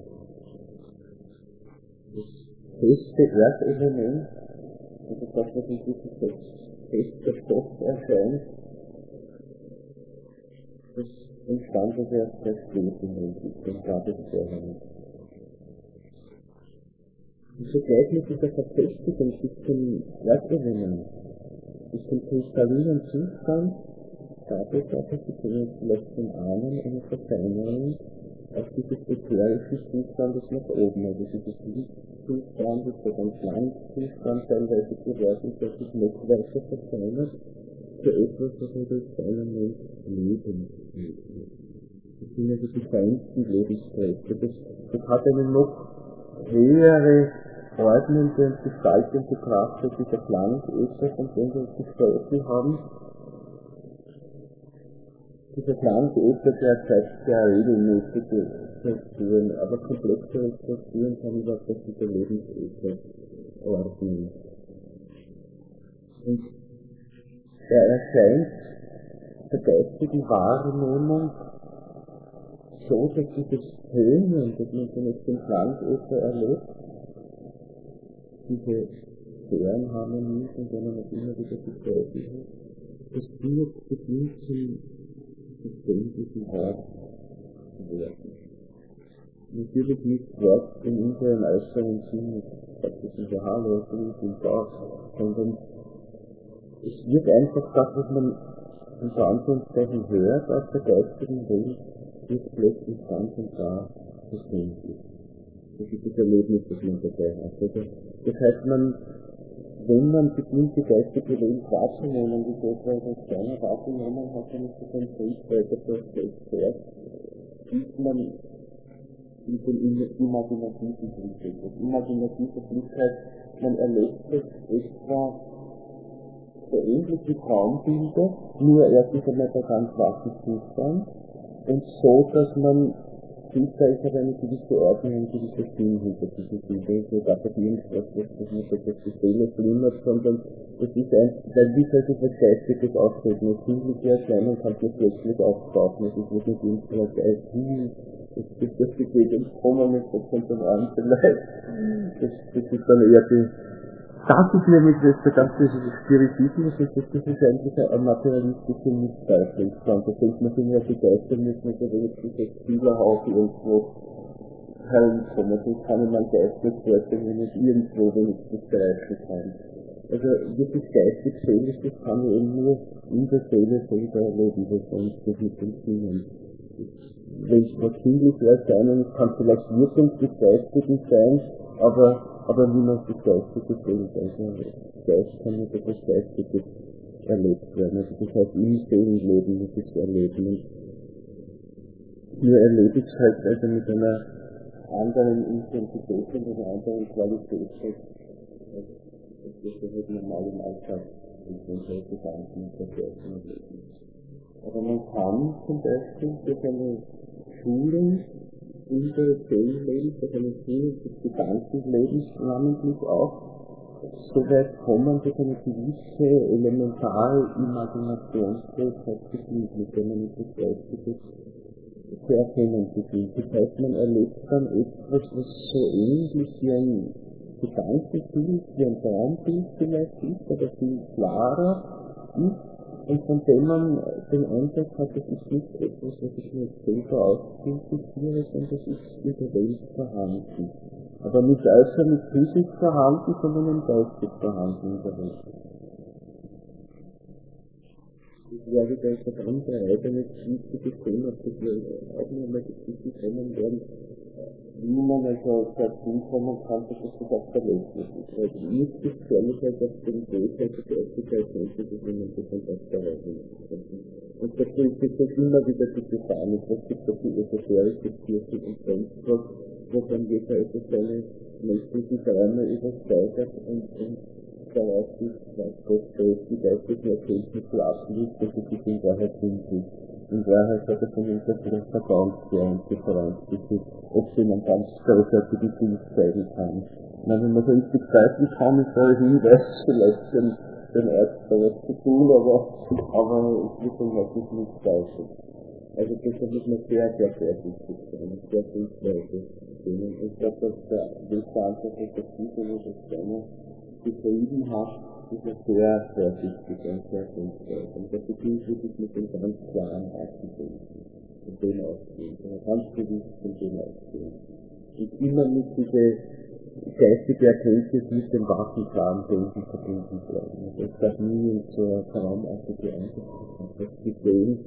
Feste Erdelement, also das, was in diesem fester Stoff erscheint, das entstand also erst sehr spät in der Entwicklung, gab es vorher nicht. Und zugleich mit dieser Verfestigung bis zum Erdelement, bis zum kristallinen Zustand, gab es auch, Sie können vielleicht schon ahnen, eine Verfeinerung auf dieses ätherischen Zustandes nach oben, also dieses Lichtzustand, der ganz Langzustand teilweise geworden, dass sich noch weiter verfeinert für etwas, was wir durch seinen Mensch Leben nennt. Das sind also die feinsten Lebenskräfte. Das hat eine noch höhere ordnende und gestaltende Kraft als dieser Planetär, von dem wir gesprochen haben. Dieser Planetär, der zeigt sehr regelmäßige Strukturen, aber komplexere Strukturen kann überhaupt nicht dieser Lebensäther ordnen. Und er erscheint der geistigen Wahrnehmung so, dass dieses Höhen, das man zunächst im Planetär erlebt, diese Sphärenharmonie, von der man auch immer wieder begleitet hat, das Ding beginnt zum verständlichen Wort zu werden. Natürlich nicht Wort in unserem äußeren Sinn, das ist der Hallo, im Bauch, sondern es wird einfach das, was man unter Anführungszeichen hört aus der geistigen Welt, wird plötzlich ganz und klar verständlich. Das ist das Erlebnis, das man dabei hat. Also, das heißt, wenn man beginnt, die geistige Welt wahrzunehmen, wie das, weil das keiner wahrgenommen hat, dann ist das ein Trieb weiter zuerst, ist man mit dem imaginativen Blick. Das imaginative Blick heißt, man erlebt es etwa so ähnlich wie Traumbilder, nur erst einmal bei ganz wachen Zustand und so, dass man sieht, da ist aber eine gewisse Ordnung, eine gewisse Sinn hinter diesen Bildern. So darf das irgendwas, das nicht dass die Seele flimmert, sondern es ist weil wie soll sich was Geistiges auftreten? Das sinnliche Erscheinung kann sich plötzlich auftauchen, es ist nicht irgendwas Geist, das geht ins Kommen mit Prozentalen vielleicht. Das ist dann eher das ist nämlich der ganze Spiritismus, und das ist eigentlich ein materialistischer Mitbeitriebsstand. Da denkt man sich ja, die Geister müssen also wirklich als Spielerhaufen irgendwo herumkommen. Das kann man Geist nicht vorstellen, wenn nicht irgendwo wenigstens greifen kann. Also wirklich geistig-seelisch, das kann man eben nur in der Seele selber erleben, das sonst nicht mit den Sinnen. Wenn es was sinnlich erscheinen, kann vielleicht wirklich des Geistigen sein, aber wie man das Geistige sehen kann. Geist kann nicht etwas Geistiges erlebt werden. Also das heißt, im Seelenleben muss ich es erleben. Und hier erlebe ich es halt also mit einer anderen Intensitäten oder anderen Qualitäten, als das halt normal im Alltag ist, und solche Gedanken und Verkehrten erleben. Aber man kann zum Beispiel durch eine Schulung Seelenlebens, durch eine Schulung des Gedankenlebens namentlich auch so weit kommen, dass eine gewisse elementare Imaginationsfähigkeit beginnt, mit der man nicht das Geistige zu erkennen beginnt. Das heißt, man erlebt dann etwas, was so ähnlich wie ein Gedankenbild, wie ein Traumbild vielleicht ist, aber viel klarer ist, und von dem man den Eindruck hat, das ist nicht etwas, was ich mir selber ausfinanziere, sondern das ist in der Welt vorhanden. Aber nicht äußerlich physisch vorhanden, sondern im geistig vorhanden in der Welt. Ich glaube, da ist eine andere Ebene wichtiges Thema, das wir auch noch einmal diskutieren können werden, wie man also dazu kommen kann, dass das auch verletzt ist. Also nicht gefährlich als auf den Weg, als die Geistigkeit könnte, dass man das dann auch verweisen kann. Und dazu ist es immer wieder die Gefahr, es gibt auch die esoterische Kirche und sonst was, wo dann jeder etwas seine menschlichen Träume übersteigert und daraus ist, was Gott die geistlichen Erkenntnisse abliegt, dass es sich in Wahrheit hinkriegt. In Wahrheit hat er von uns eine Vertrauensklärung Differenz bezüglich, ob sie man ganz großartige Dinge zeigen kann. Wenn man so richtig greifen kann, ist da Hinweis vielleicht den Arzt da was zu tun, aber es wird dann wirklich nicht deutlich. Also deshalb muss man sehr, sehr vorsichtig sein, sehr hilfreich sehen. Ich glaube, dass der Wegverantwortliche der Tiefe, wo das Kleine beschrieben hat, ist er sehr vorsichtig und sehr hilfreich. Und das beginnt wirklich mit dem ganz klaren Artikel, von dem ausgehen, von ganz bewusst von dem ausgehen. Und immer mit diese geistige Erkenntnis mit dem wachen, klaren Denken verbunden bleiben. Also es darf nie in so eine traumartige Einsicht das gesehen.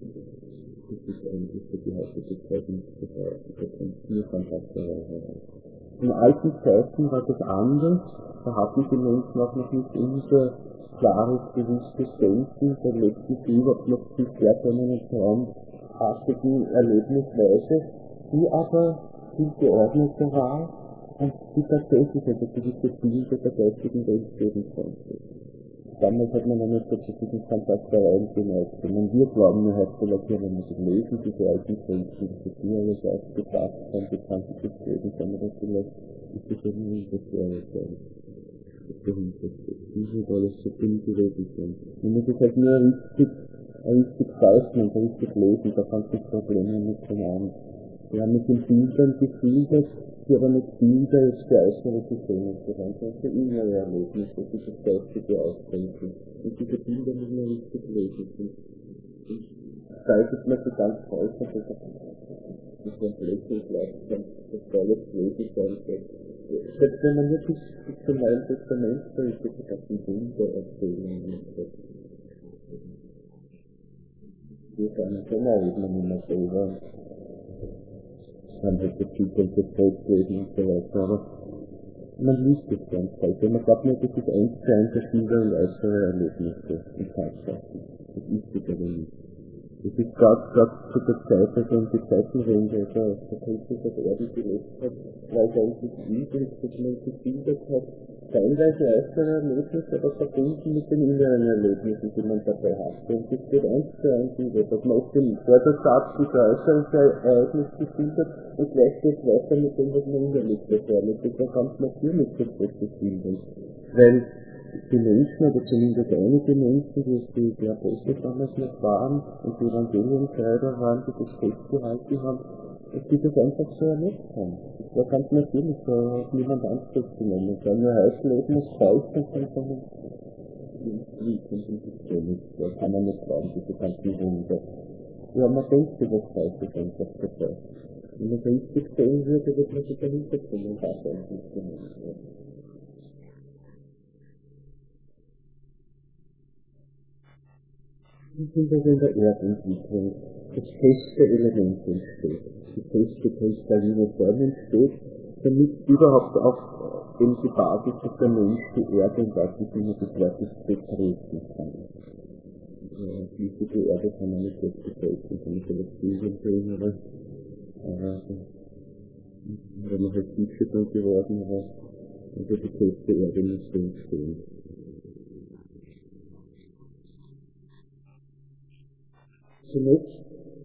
Das ist eigentlich für die heutige Zeit nicht bedeutet. Da kommt nur Fantasterei heraus. In alten Zeiten war das anders. Da hatten die Menschen auch noch nicht unser klares, bewusstes Denken. Da lebten sie überhaupt noch bisher von einer traumartigen Erlebnisweise, die aber viel geordneter war und die tatsächlich eine gewisse Bilder der geistigen Welt geben konnte. Damals hat man noch nicht so diesen Fantastereien geneigt. Und wir glauben mir heute vielleicht, wenn man das lesen, diese alten Grenzen, die alles ausgebracht haben, die quantisches Leben, sondern das vielleicht ist das irgendwie das Jahre sein. Das dahinter steht. Wie wird alles so dünn gewesen sein. Man muss es halt nur richtig zeichnen und richtig lesen, da kann sich Probleme nicht an. Wir haben mit den Bildern gefiltert, die aber mit Bilder jetzt für äußerliche Szenen gerannt, sondern für innere Erlebnisse, die das Geistige ausdenken. Und diese Bilder müssen wir richtig lesen. Und zeigt man so ganz äußerlich, dass man lächeln bleibt, dass alles lesen sein wird. Selbst wenn man wirklich zum Neuen Testament da ist, dass man die Bilder erzählen muss. Wir sagen, genau, man immer selber. Man hat das Bild und das Volksleben und so weiter, aber man liest es ganz heute. Man glaubt nicht, das ist eins zu eins verschiedene und äußere Erlebnisse und Tatsachen. Das ist es aber nicht. Das ist gerade zu der Zeit, also um die Zeitenwende, also der Christus auf Erden gelebt hat, war es eigentlich üblich, dass man gebildet hat, teilweise äußere Erlebnisse, aber verbunden mit den inneren Erlebnissen, die man dabei hatte. Und das geht eins zu eins über, dass man auf den Vordersatz dieser äußeren Ereignis gebildet und gleich geht weiter mit dem, was man innerlich erlebt. Das war ganz natürlich das Bilden. Weil die Menschen, oder zumindest einige Menschen, die Apostel damals noch waren und die Evangelienschreiber waren, die das festgehalten haben, dass die das einfach so erlebt haben. Das war ganz natürlich, da hat niemand Anspruch genommen. Es war nur Heißleben, das Falsch und dann kann man da kann man nicht glauben, diese ganzen Wunder. Ja, man denkt über das Falsche einfach dabei. Wenn man es richtig sehen würde, wird man sich dahinter kommen und das eigentlich genommen werden. Und in der Erdentwicklung das feste Element entsteht, die feste kristalline Form entsteht, damit überhaupt auch eben die Basis, dass der Mensch die Erde im wahrsten Sinne des Wortes betreten kann. Die Erde kann man nicht selbst betreten, kann man vielleicht Studien bringen, aber wenn man halt sicher dann geworden, aber also die feste Erde muss so entstehen. Zunächst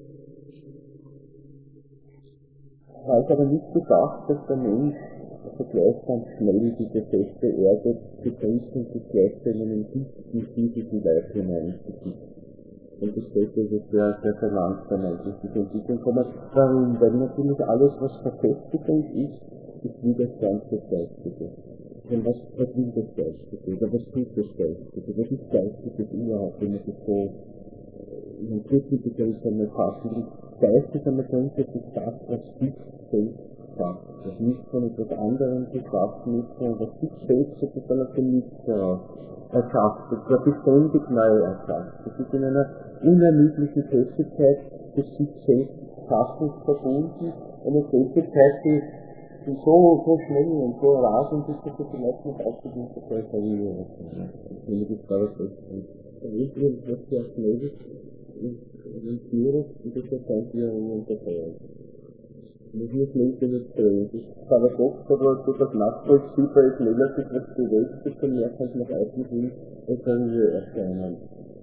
habe ich aber nicht gedacht, dass der Mensch also gleich ganz schnell diese feste Erde betritt und sich gleichzeitig in einen dichten, physischen Leib hineinbegibt. Und das geht also sehr, sehr, sehr langsam eigentlich, diese Entwicklung kommen. Warum? Weil natürlich alles, was verfestigend ist Widerstand des Geistiges. Und was will das Geistige? Oder was tut das Geistige? Was ist Geistiges überhaupt, wenn man das so in einem kurzen Begriff einmal fassen? Geist ist einmal grundsätzlich das, was sich selbst schafft. Das nicht von etwas anderem geschaffen ist, sondern was sich selbst sozusagen aus dem Nichts heraus erschafft. Das war beständig neu erschafft. Das ist in einer unermüdlichen Festigkeit des sich selbst Schaffens verbunden. Eine Festigkeit, die so schnell und so rasend ist, dass das vielleicht noch ausgedrückt ist, verlieren. Wenn ich das gerade feststelle. Was sehr schnell ist, ist schwierig und das erscheint wie ein Unterfeuer. Das ist nicht genug drin. Das ist paradox, aber so das nachvollziehbar ist, schneller sich was bewegt, desto mehr kann es nach außen hin als Höhe erscheinen.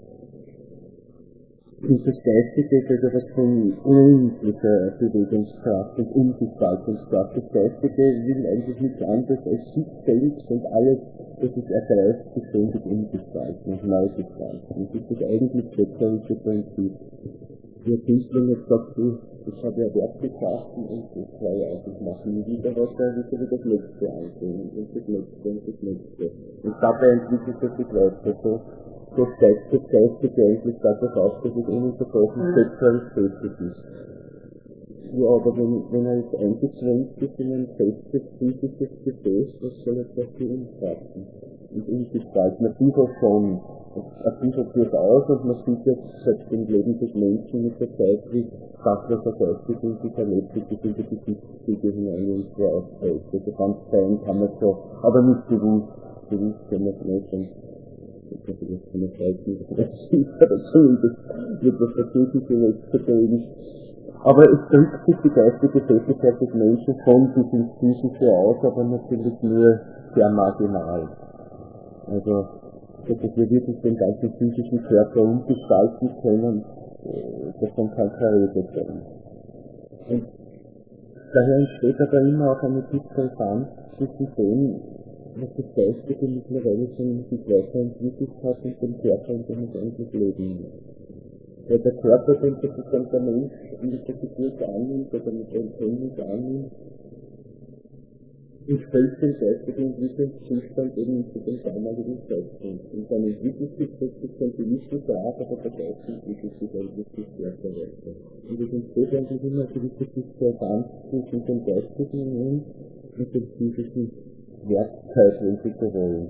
Und das Geistige ist also was von unendlicher Bewegungskraft und Umgestaltungskraft. Das Geistige will eigentlich nichts anderes als sich selbst und alles, das es ergreift, beständig umgestalten und neu gestalten. Und das ist das eigentlich schöpferische Prinzip. Der Künstler hat gesagt, ich habe ja Werk geschaffen und das war ja auch, ich mache nie wieder was, da wird er wieder das Letzte ansehen und das Letzte und das Letzte. Und dabei entwickelt er sich weiter. So steigt das Geistige eigentlich darauf auf, dass es ununterbrochen schöpferisch tätig ist. Ja, aber wenn er jetzt eingezwängt ist in ein festes, physisches Gefäß, was soll er dafür umfassen und umgestalten? Ein bisschen schon, ein bisschen durchaus, und man sieht jetzt selbst im Leben des Menschen mit der Zeit, wie das, was er geistig in sich erlebt, das in die Geschichtszüge hinein und so auffällt. Also ganz fein kann man so, aber nicht bewusst kann man es nicht. Ich hoffe, das kann man vielleicht nicht oder zumindest wird das versuchen, vielleicht zu reden. Aber es drückt sich die geistige Tätigkeit des Menschen von diesem Physische aus, aber natürlich nur sehr marginal. Also, dass wir wirklich den ganzen physischen Körper umgestalten können, davon kann keine Rede sein. Und daher entsteht aber immer auch eine Diskrepanz zwischen dem, was das Geistige mittlerweile schon sich weiterentwickelt hat und dem Körper, in dem es eigentlich leben muss. Weil der Körper, den sozusagen der Mensch mit der Geburt annimmt oder mit der Empfängnis annimmt, entstellt den geistigen Entwicklungszustand eben zu dem damaligen Zeitpunkt. Und dann entwickelt sich sozusagen die gewisse Art, aber der Geist entwickelt sich eigentlich viel stärker weiter. Und es entsteht eigentlich immer eine gewisse Diskrepanz zwischen dem geistigen Moment und dem physischen Werkzeit, wenn Sie so wollen.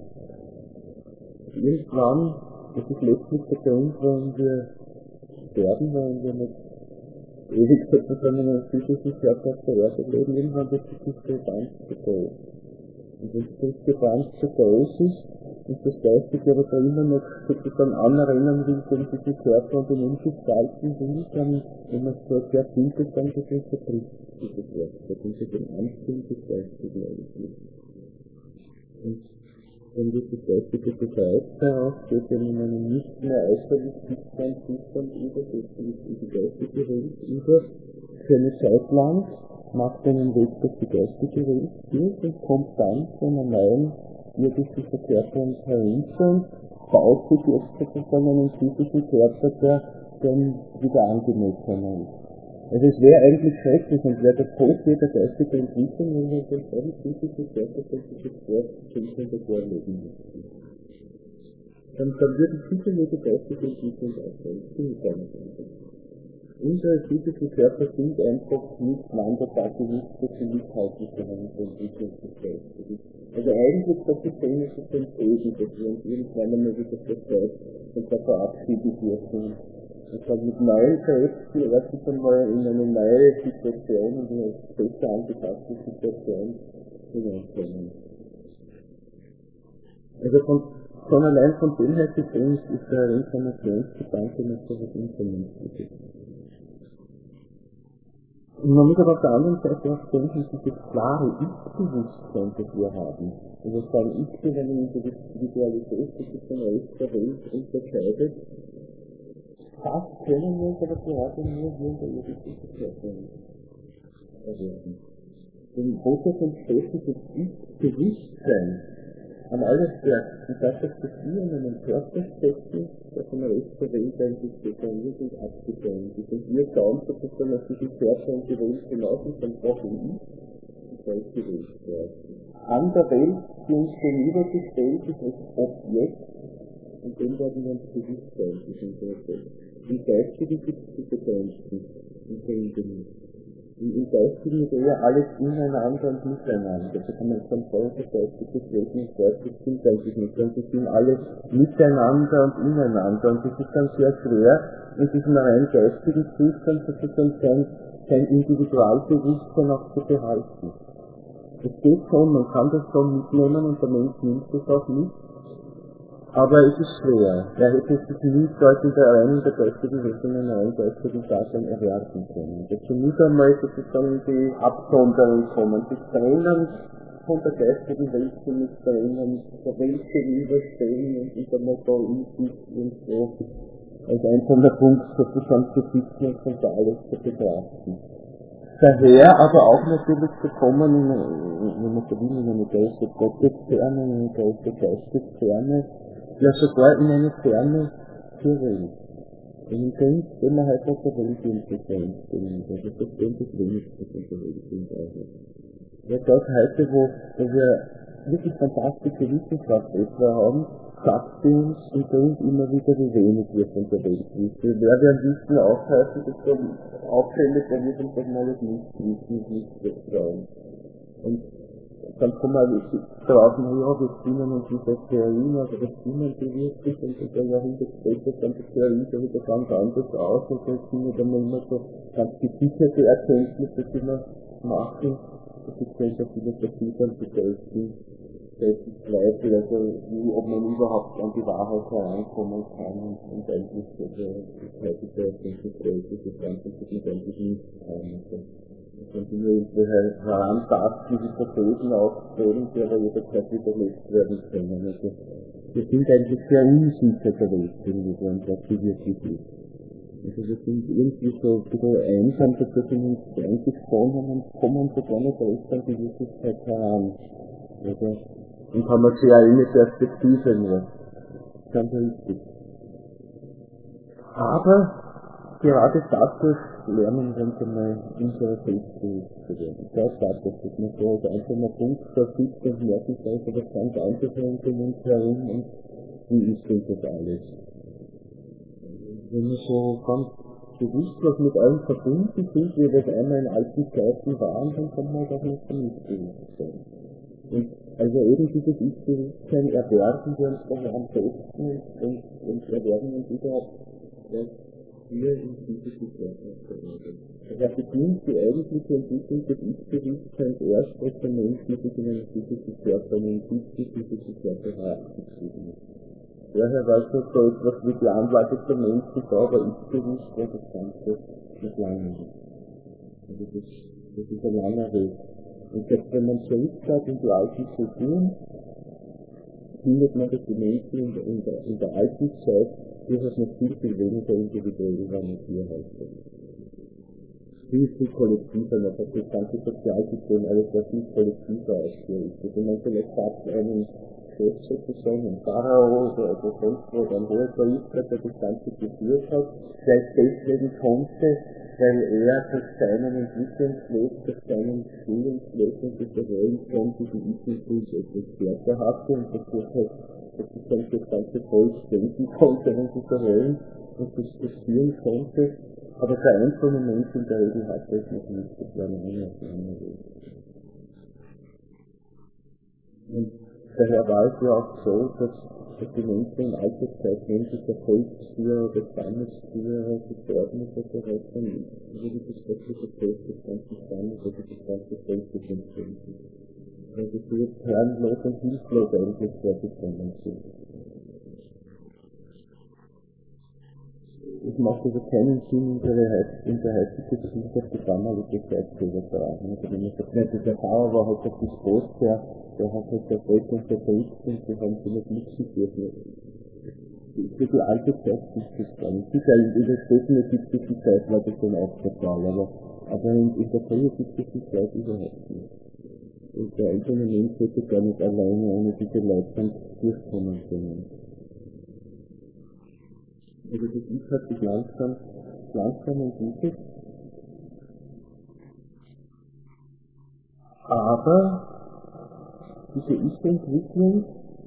Irgendwann, das ist letztlich der Grund, warum wir sterben, weil wir nicht ewig sozusagen in einem physischen Körper auf der Erde leben, irgendwann wird die Diskrepanz zu groß. Und wenn die Diskrepanz zu groß ist, und das Geistige aber da immer noch sozusagen anrennen will, den diesen Körper und den umgestalten will, dann, wenn man es so sehr findet, dann wird es verbricht, dieses Werkzeug, unter dem Anstieg des Geistigen eigentlich. Und dann wird das Geistige befreit daraus, geht dann in einen nicht mehr äußerlich sichtbaren Zustand über, geht in die geistige Welt über, für eine Zeit lang, macht einen Weg durch die geistige Welt durch und kommt dann zu einer neuen irdischen Verkörperung herunter und baut sich jetzt sozusagen einen physischen Körper, der dann wieder angemessener ist. Also es wäre eigentlich schrecklich und wäre der Tod jeder geistigen Entwicklung, wenn wir den völlig physischen Körper von sich vor 500 Jahren leben müssten. Dann würde sicher jede geistige Entwicklung aussehen. Das finde ich gar nicht anders. Unsere physischen Körper sind einfach nicht wanderbare Liste für mithaltliche Entwicklung des Geistes. Also eigentlich das System ist es ein Segen, dass wir uns irgendwann einmal wieder verzeiht und da verabschieden dürfen. Und dann mit neuen Kräften erstens einmal in eine neue Situation, in eine besser angepasste Situation hineinkommen. Also schon allein von dem her gesehen ist der Reinkarnationsgedanke noch so was Unvernünftiges. Und man muss aber auf der anderen Seite auch denken, dieses klare Ich-Bewusstsein, das wir haben. Und wir sagen, Ich bin eine Individualität, die sich von der Rest der Welt unterscheidet. Das können wir uns aber gerade nur hier in der irdischen Situation erwerben. Denn Prozess entsteht dieses Ich-Bewusstsein am allerstärksten, dass wir in einem Körper stecken, der von der Rest der Welt eigentlich separiert und abgetrennt ist. Und wir schauen sozusagen auf diese Körper und die Welt hinaus und dann brauchen Ich und die Welt werden. An der Welt, die uns gegenübergestellt ist als Objekt, und dem werden wir uns bewusst sein, das ist unsere Welt. Im Geistigen gibt es diese Grenzen, im Verhältnis. Im Geistigen ist eher alles ineinander und miteinander. Da kann man von vorher geistig lesen und Gott, das stimmt eigentlich nicht. Und sie sind alle miteinander und ineinander. Und das ist dann sehr schwer, in diesem rein geistigen Zustand sozusagen sein Individualbewusstsein auch zu behalten. Es geht schon, man kann das schon mitnehmen und der Mensch nimmt das auch mit. Aber es ist schwer. Er hätte sich nie dort in der reinen der geistigen Welt in einer rein geistigen Dasein erwerben können. Dazu muss einmal sozusagen die Absonderung kommen, sich trennen von der geistigen Welt, zu mit trennen, der Welt gegenüberstehen und einmal da in sich und so als einzelner Punkt sozusagen zu sitzen und von da alles zu betrachten. Daher aber auch natürlich zu kommen in eine Geist der Gottesferne, in eine Geist der Geistesferne, ja sogar in eine Ferne zur Welt. Und im Grund, wenn man halt auf der Welt insgesamt stehen, also das ist das Wenigste von der Welt sind eigentlich. Ja, das heute, wo wir wirklich fantastische Wissenschaft etwa haben, sagt sie uns im Grund immer wieder, wie wenig wir von der Welt wissen. Wer wir am Wissen aufhalten, das ist so auffällig, wenn wir von Technologie nicht wissen, nicht vertrauen. Und dann kommen wir drauf, ja, wir stimmen uns diese Theorien, also das stimmen die wirklich, und ein Jahrhundert später dann die Theorien schon wieder ganz anders aus, und dann sind wir dann immer so ganz gesicherte Erkenntnisse, die wir machen, das ist ja in der Philosophie dann die Zweifel, also wie, ob man überhaupt an die Wahrheit herankommen kann, und eigentlich das heutige Erkenntnisfeld, das Ganze sich eigentlich nicht kann. Und die nur irgendwelche herantasten Hypothesen aufstellen, die aber jederzeit widerlegt werden können. Also, wir sind eigentlich sehr unsicher der Welt gegenüber und was sie wirklich ist. Also wir sind irgendwie so ein bisschen einsam, dass wir uns eingesponnen haben und kommen so gar nicht recht an die Wirklichkeit heran. Also, und haben eine sehr eine Perspektive nur. Ganz richtig. Aber gerade dadurch lernen wir uns einmal unsere Selbstbewusst zu werden. Das sagt das, dass man so als einzelner Punkt da sitzt und merkt, da ist aber ganz anders um uns herum und wie ist denn das alles? Wenn wir so ganz bewusst was mit allem verbunden sind, wie wir das einmal in alten Zeiten waren, dann kommen wir auch nicht zum Ich-Bewusstsein. Und also eben dieses Ich-Bewusstsein erwerben wir uns dann am besten und erwerben uns überhaupt hier in diese Situation verwendet. Er beginnt die eigentliche Entwicklung des Ich-Bewusstseins erst, als der Mensch mit sich in einen physischen Körper, einen physischen Körper herabgezogen ist. Vorher war es so etwas wie die Anlage der Menschen da, aber Ich-Bewusst war das Ganze noch lange nicht. Also das ist ein langer Weg. Und jetzt, wenn man zurückschaut in die alten Kulturen, findet man, dass die Menschen in der alten Zeit durchaus noch viel weniger individuell waren als wir heute. Viel kollektiver, man hat das ganze Sozialsystem, alles was viel kollektiver ausgerichtet. Und man vielleicht sagt, einen Chef sozusagen, einen Pharao oder sonst wo, ein hoher Priester, der das Ganze geführt hat, der es deswegen konnte, weil er durch seinen Entwicklungsweg, durch seinen Schulungsweg und durch das Rollen von diesem Ich-Impuls etwas stärker hatte und dadurch halt sozusagen das ganze Volk denken konnte und sich errollen und das führen konnte, aber der einzelne Mensch in der Regel hatte es noch nicht, das war noch immer so eine Regel. Und daher war es ja auch so, dass die Menschen in alter Zeit, wenn sich der Volksführer oder Stammesführer gestorben ist, dass er dann wurde das göttliche Volk des ganzen Stammes oder des ganzen Volkes entstanden. Also sie jetzt herrenlos und hilflos eigentlich vorgekommen sind. Es macht also keinen Sinn, unsere heutige Sicht auf die damalige Zeit zu übertragen. Also der Bauer war halt auf das Boot, der hat halt der Welt unterdrückt und die haben sie nicht nutzen dürfen. Für die alte Zeit ist das gar nicht. Sicher, in der späten ägyptischen Zeit war das dann auch der Fall, aber in der frühägyptischen Zeit überhaupt nicht. Und der einzelne Mensch hätte gar nicht alleine ohne diese Leitung durchkommen können. Also das Ich hat sich langsam entwickelt, aber diese Ich-Entwicklung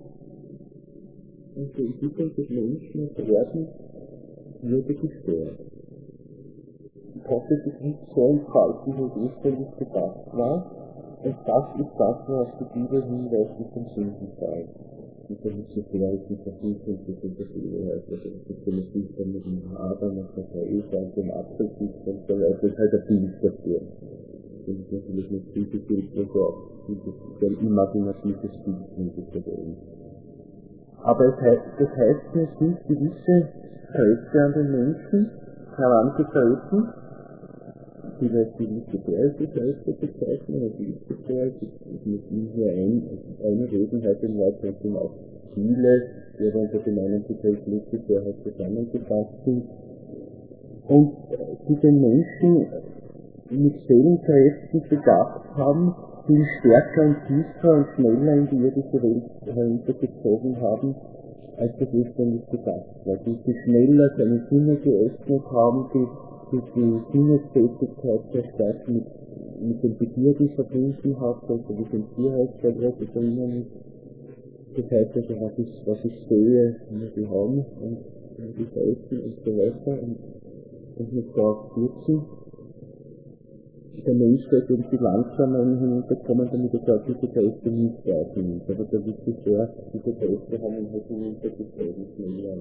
und die Entwicklung des Menschen und der Werden wurde gestört. Ich hoffe, es ist nicht so entfalten, wie es ursprünglich gedacht war. Und das ist das, was die Bibel hinweist mit dem Sündenfall. Dieser missionarischen Versuchung, die Unterschiedlichkeit, also das Philosophie mit dem Adam und der Eva und dem Apfelsicht und so weiter, das ist halt ein Bild dafür. Das ist natürlich nicht typisch, also auch ein imaginatives Bild hinter der Welt. Aber das heißt, es sind gewisse Kräfte an den Menschen herangetreten, die wir als gewisse Kräfte bezeichnen, als gewisse Kräfte. Ich muss hier eine reden, heute im Jahr sind auch viele, die aber unter dem einen Begriff Lucifer halt zusammengefasst sind. Und die den Menschen mit Seelenkräften bedacht haben, viel stärker und tiefer und schneller in die irdische Welt heruntergezogen haben, als das ursprünglich gedacht war. Die schneller seine Sinne geöffnet haben, die Sinnestätigkeit sehr stark mit dem Begierden verbunden hat, also mit dem Tierreich, das erinnern ist. Das heißt also, was ich sehe, muss ich haben und muss ich essen und so weiter und muss darauf stürzen. Der Mensch wird irgendwie langsamer hinunterkommen, damit er dort diese Kräfte nicht weiternimmt. Aber da wird sich sehr, diese Kräfte haben ihn halt hinuntergezogen, schneller.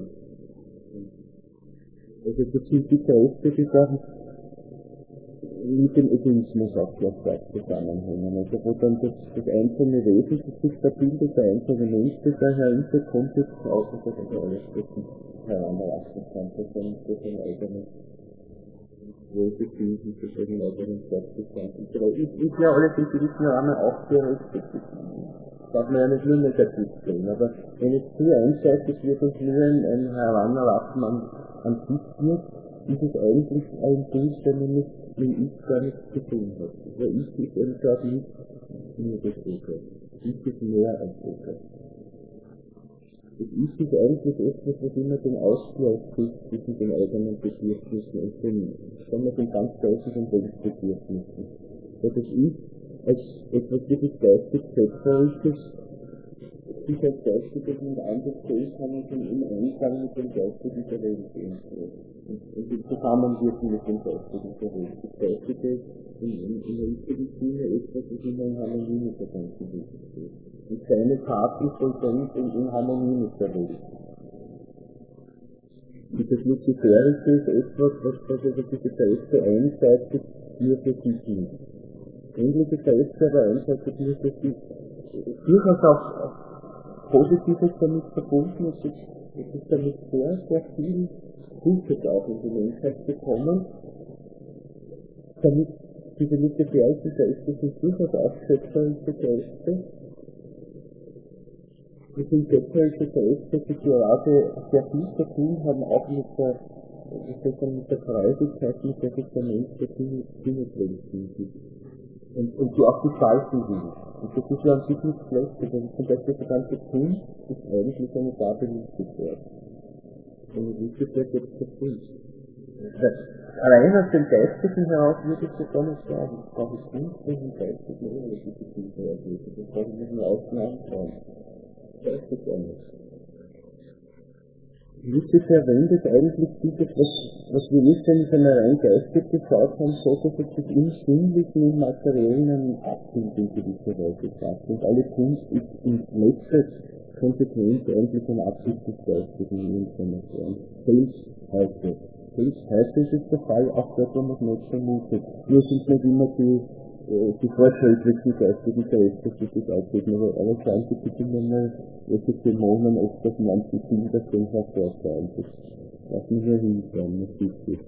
Also das sind die Kräfte, die da mit dem Egoismus auch sehr stark zusammenhängen. Also wo dann das einzelne Wesen, das sich da bildet, der einzelne Mensch, der da herunterkommt, jetzt auch, dass er alles heranlassen kann, dass er nicht für sein eigenes Wohlbefinden, für seinen eigenen Selbstbestand. Ist ja alles in gewissen Rahmen auch berechtigt. Darf man ja nicht nur negativ sehen, aber wenn es zu einseitig wird und nur ein Heranlassen an sich wird, ist es eigentlich ein Impuls, der nämlich mit Ich gar nichts zu tun hat. Weil Ich ist eben gerade nicht nur das Ego. Ich ist mehr als Ego. Das Ich ist eigentlich etwas, was immer den Ausgleich sucht zwischen den eigenen Bedürfnissen und den ganz gleichen Weltbedürfnissen. So das Ich als etwas wirklich geistig-schöpferisches sich als geistiges und anderes sehen kann und im Einklang mit dem geistigen der Welt gehen soll. Und im Zusammenwirken mit dem geistigen der Welt. Das Geistige ist in der richtigen Sinne etwas, was immer in Harmonie mit der ganzen Welt steht. Und seine Taten vollbringt in Harmonie mit der Welt. Und das Luziferische ist etwas, was also diese Kräfte einseitig nur für sich nimmt. Ähnliche Kräfte aber einseitig nur für sich. Durchaus auch Positives damit verbunden, es ist damit sehr, sehr viel Gutes auch in die Menschheit gekommen, damit diese literarischen Kräfte sind durchaus auch schöpferische Kräfte. Das sind schöpferische Kräfte, die gerade sehr viel zu tun haben, auch mit der Freudigkeit, mit der sich der Mensch der Sinneswelten gibt. Und die auch gestalten will. Und das ist ja an sich nicht schlecht, also zum Beispiel der ganze Kunst ist eigentlich eine Gabe-Lichtgefährt. Eine Lichtgefährt jetzt der Kunst. Allein aus dem Geistigen heraus würde ich das gar nicht sagen. Ich brauche Kunst und den Geistigen ohne diese Kunst herauslösen. Das brauche ich mir außen anschauen. Das ist das auch nicht. Lucifer wendet eigentlich dieses, was wir ursprünglich einmal rein geistig geschaut haben, so, dass es sich im Sinnlichen, im Materiellen abbildet in gewisser Weise sagt. Und alle Kunst ist in letzter Konsequenz eigentlich ein Abbild des Geistigen in Information. Selbst heute ist es der Fall, auch dort, wo man es nicht vermutet. Nur sind nicht immer die fortschrittlichen geistigen Kräfte, die das ausüben. Aber schauen Sie bitte mal, welche Dämonen öfters manche Bilder sind hervorstellen. was wir hier hinschauen, das ist es.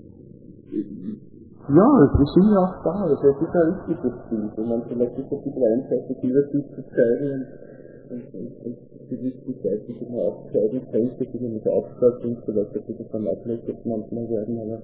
Ja, wir sind ja auch da, also es ist ein richtiges Bild. Und man vielleicht ist ein bisschen einseitig Übersicht zu zeigen und die wichtigen Seiten, die man aufzeigen könnte, die man mit Auftrag und so weiter, die vernachlässigt manchmal werden, aber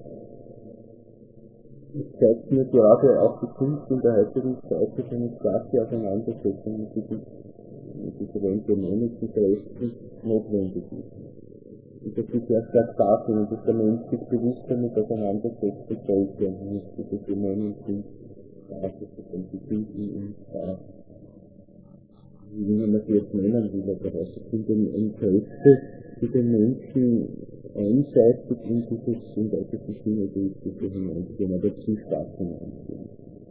es zeigt mir gerade auch die Kunst in der heutigen Zeit, dass eine starke Auseinandersetzung mit dieser ökonomischen Rechten notwendig ist. Und das ist ja sehr stark, und dass der Mensch sich bewusst damit auseinandersetzen sollte, und nicht diese Phänomene sind, die sind in da, wie man das jetzt nennen will, aber das sind ein Interesse, die den Menschen einseitig in dieses und auch die Dinge, die hineingehen, aber zu stark hineingehen.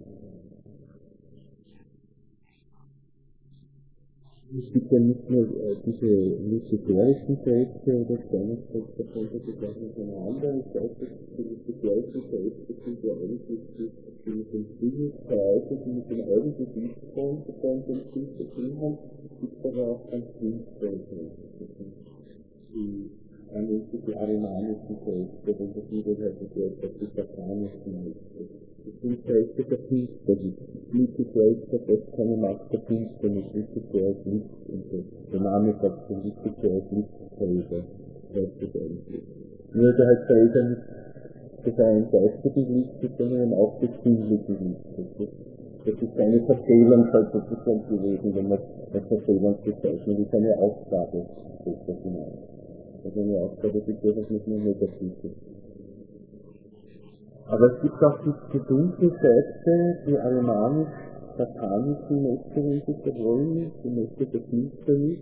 Es gibt ja nicht nur diese literarischen Projekte oder kleine Projekte, sondern es gibt auch noch eine andere Seite. Die literarischen Projekte sind ja eigentlich die mit dem Bildungspreis, die mit dem eigenen Bildungsfonds, den Bild zu tun haben, gibt aber auch ganz Bildungspreise. Die anlässlich arimanischen Projekte, wenn das Niederheit gehört, das ist der Kranischen Meister. Das sind Projekte der Künstler, die Liedgeprojekte, das keine Macht der Künstler, nicht Liedgeprojekte, Licht, und der Name sagt schon Liedgeprojekte, Lichtträger, das ist das eigentlich. Nur der halt Träger nicht das einen geistigen Licht, sondern auch des sinnlichen Lichtes. Das ist eine Verfehlung halt sozusagen gewesen, wenn man das Verfehlung bezeichnet, das ist eine Aufgabe, das hinein. Also eine Aufgabe, die durchaus nicht nur negativ ist. Aber es gibt auch die dunkle Seite, die alemanisch-satanischen Mächte, wenn Sie so wollen, die Mächte der Finsternis,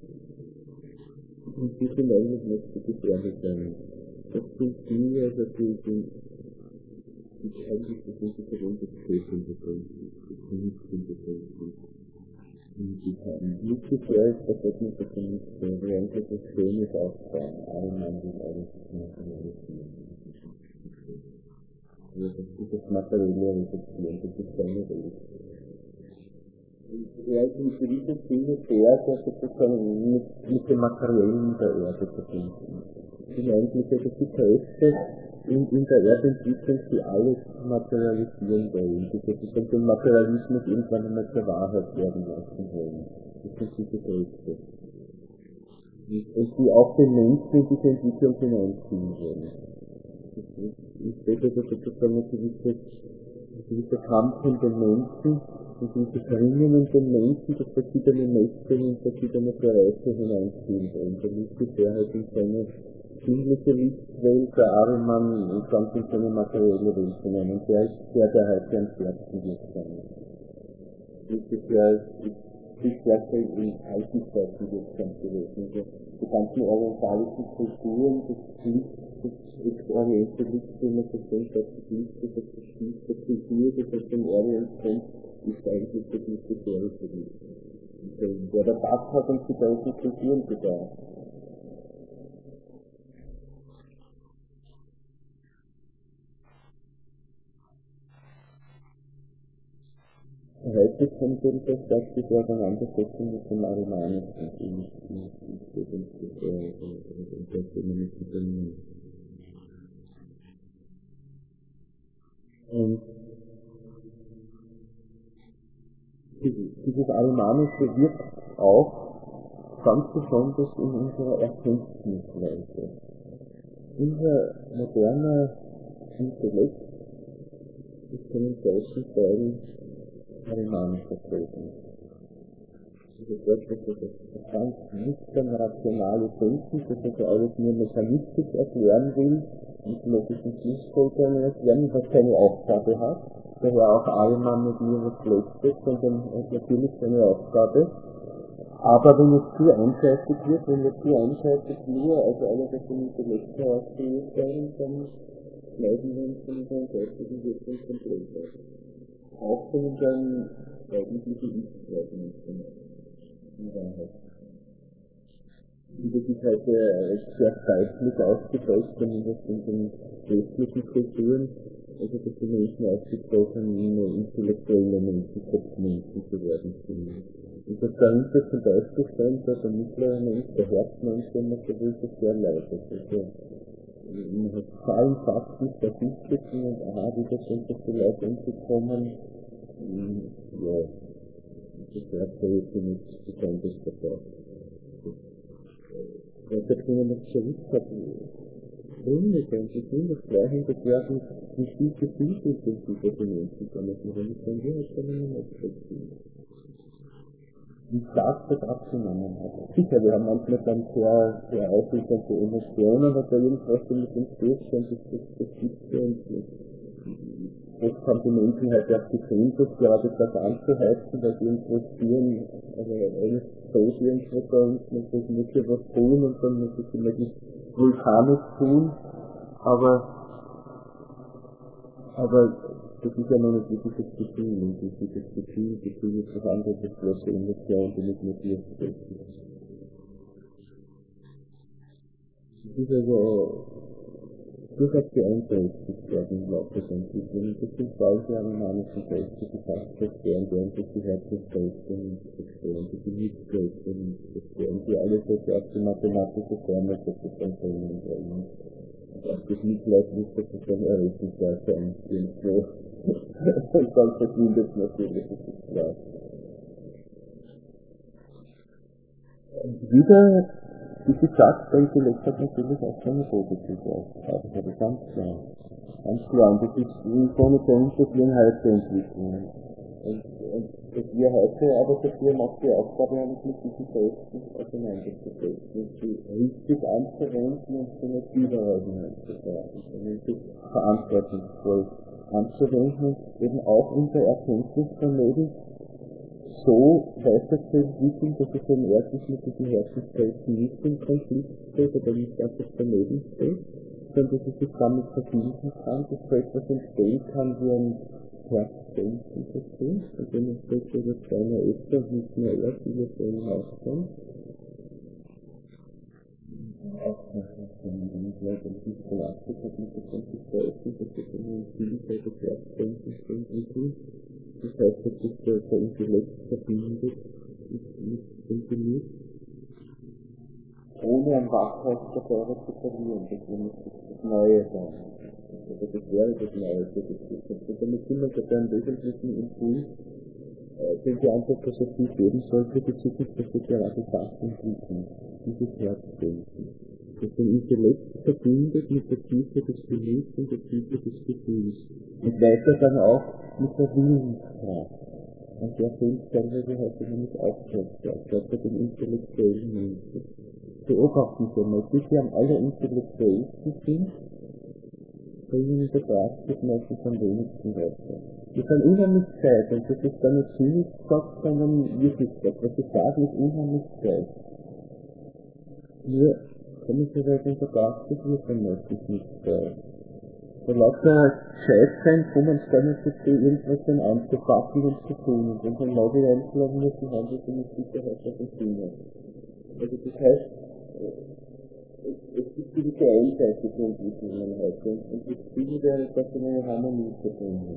und die sind eigentlich Mächte gefährlich sein. Das sind die, also die eigentlich das sind die Verwendung des Töten betreten, die nicht in der Welt sind. Und die haben nicht gefährlich, das hat nicht so nicht so, wie eigentlich das Schönes aufbauen, Alemann und alles materialisieren. Also das ist das materielle Reflektieren, das ist keine Welt. Und er ist in gewisser Sinne der sozusagen mit dem Materiellen der Erde verbunden. Das sind eigentlich also die Kräfte in der Erdentwicklung, die alles materialisieren wollen, die sozusagen den Materialismus irgendwann einmal zur Wahrheit werden lassen wollen. Das sind diese Kräfte. Und die auch den Menschen in diese Entwicklung hineinziehen wollen. Ich sehe das sozusagen ein gewisser Kampf in den Menschen und dieses Ringen in den Menschen, das verschiedene Mächte in verschiedene Bereiche hineinziehen wollen. Der Licht halt in seine sinnliche Lichtwelt, der Ariman ganz in seine materielle Welt hinein. Und der ist der heute am stärksten wirksam ist. Der ist stärker in alten Zeiten wirksam gewesen. Die ganzen orientalischen Kulturen, das Licht, das orientalische Licht, wenn man so denkt, das Licht, das Licht der Kultur, das aus dem Orient kommt, ist eigentlich das mysteriöse Licht. Der das hat uns die deutschen Kulturen gebracht. Heute kommt eben das, dass die Auseinandersetzung mit dem Arimanischen in und dieses Arimanische wirkt auch ganz besonders in unserer Erkenntnisweise. Unser moderner Intellekt ist zum großen Teil arimanisch vertreten. Das ist etwas, das ganz nüchtern rationale Denken, das also alles nur mechanistisch erklären will, mit logischen Schlussfolgerungen erklären, was keine Aufgabe hat. Daher auch Ariman nicht nur was Schlechtes, sondern natürlich seine Aufgabe. Aber wenn es zu einseitig wird, wenn wir zu einseitig nur, also alles aus dem Intellekt herausgeführt werden, dann leiden wir uns von unserem geistigen Wirkung komplett aus. Auch von unseren eigentlichen Ich-Weisen in Wahrheit. Und das ist heute sehr zeitlich ausgeprägt, zumindest in den westlichen Kulturen, also dass die Menschen ausgesprochen intellektuelle Menschen, Kopfmenschen zu werden sind. Und das dahinter zum Beispiel stand, dass der mittlere Mensch, der Herzmensch, wenn man so will, das sehr leid ist. Also man hat Zahlen, Fakten, Statistiken und wieder sind so viele Leute umgekommen. Ja, das wäre jetzt nicht besonders dabei. Und da können wir noch zurück Gründe sein, die Gründe gleichen, das werden wie viel Gefühlsintensiver die Menschen damit machen. Das können wir jetzt nicht nachvollziehen. Wie stark das abgenommen hat. Sicher, wir haben manchmal dann sehr aufwüchsende Emotionen, aber da irgendwas mit dem Zustand, das gibt es uns nicht. Oft haben die Menschen halt auch die Sehnsucht, gerade das anzuheizen, weil sie irgendwo spüren, also eigentlich so irgendwo da unten, und das muss ja was tun und dann muss ich vielleicht vulkanisch tun, aber das ist ja noch nicht wirklich das Gefühl, und das ist das Gefühl ist was anderes, das bloße Emotion, die mit dir sprechen. Das ist also durchaus beeinträchtigt werden im Laufe der Entwicklung. Das sind falsche aromanischen Geister, die fast zerstören, während sich die Herzensgeister nicht zerstören, die Gemütsgeister nicht zerstören, die alle solche auf die mathematische Formel sozusagen bringen wollen. Und auch das Mitleid muss sozusagen Errechnungsweise irgendwo. Und dann verschwindet es natürlich, das ist klar. Wieder, wie gesagt, der Intellekt hat natürlich auch seine positive Aufgabe, das ist ganz klar. Ganz klar, und das ist im Grunde der Unterschied heute entwickeln. Und dass wir heute aber dafür macht die Aufgabe eigentlich mit diesen Testen auseinanderzusetzen, und sie richtig anzuwenden und sie nicht überall hineinzutragen, sondern sie verantwortungsvoll anzuwenden und eben auch in der Erkenntnis von Leben so weiterzuentwickeln, dass es dann erstens mit diesen Herzensgeisten nicht im Konflikt steht oder nicht einfach daneben steht, sondern dass es sich damit verbinden kann, dass so etwas entstehen kann wie ein Herzensgeisten, und wenn es so über kleine Äste und nicht mehr erst über so hinauskommt. Auch nach dem Leute ein bisschen belastet hat mit der Konsistenz, dass es in den Vielfalt des Herzensgeistes entwickelt. Das heißt, dass sich der Intellekt verbindet mit dem Gemüt, ohne an Wachheit dabei zu verlieren. Das wäre nicht das Neue sein. Also das wäre das Neue für die Zukunft. Und damit sind wir dabei einen wesentlichen Impuls, den die Anthroposophie geben soll für die Zukunft, dass wir gerade das entwickeln, dieses Herzdenken. Das den Intellekt verbindet mit der Tiefe des Gemüts und der Tiefe des Gefühls. Und weiter dann auch mit der Willenskraft. Und der Fähigkeit, die heute nämlich aufsetzt, außer den intellektuellen Menschen. Beobachten Sie mal, die am intellektuellsten sind, bringen in der Praxis meistens am wenigsten weiter. Wir haben unheimlich Zeit, und das ist dann nicht zynisch gesagt, sondern wirklich das, was Sie sagen, ist unheimlich Zeit. Nur komischerweise in der Praxis wird dann meistens nicht Zeit. Da lauter Zeit sein, kommen es gar nicht dazu, irgendwas dann anzupacken und zu tun. Und wenn man Leute einschlagen muss, dann haben sie mit Sicherheit was zu tun. Also das heißt, es gibt diese einseitige Entwicklungen heute, und das Ziel wäre, dass wir eine Harmonie verbinden.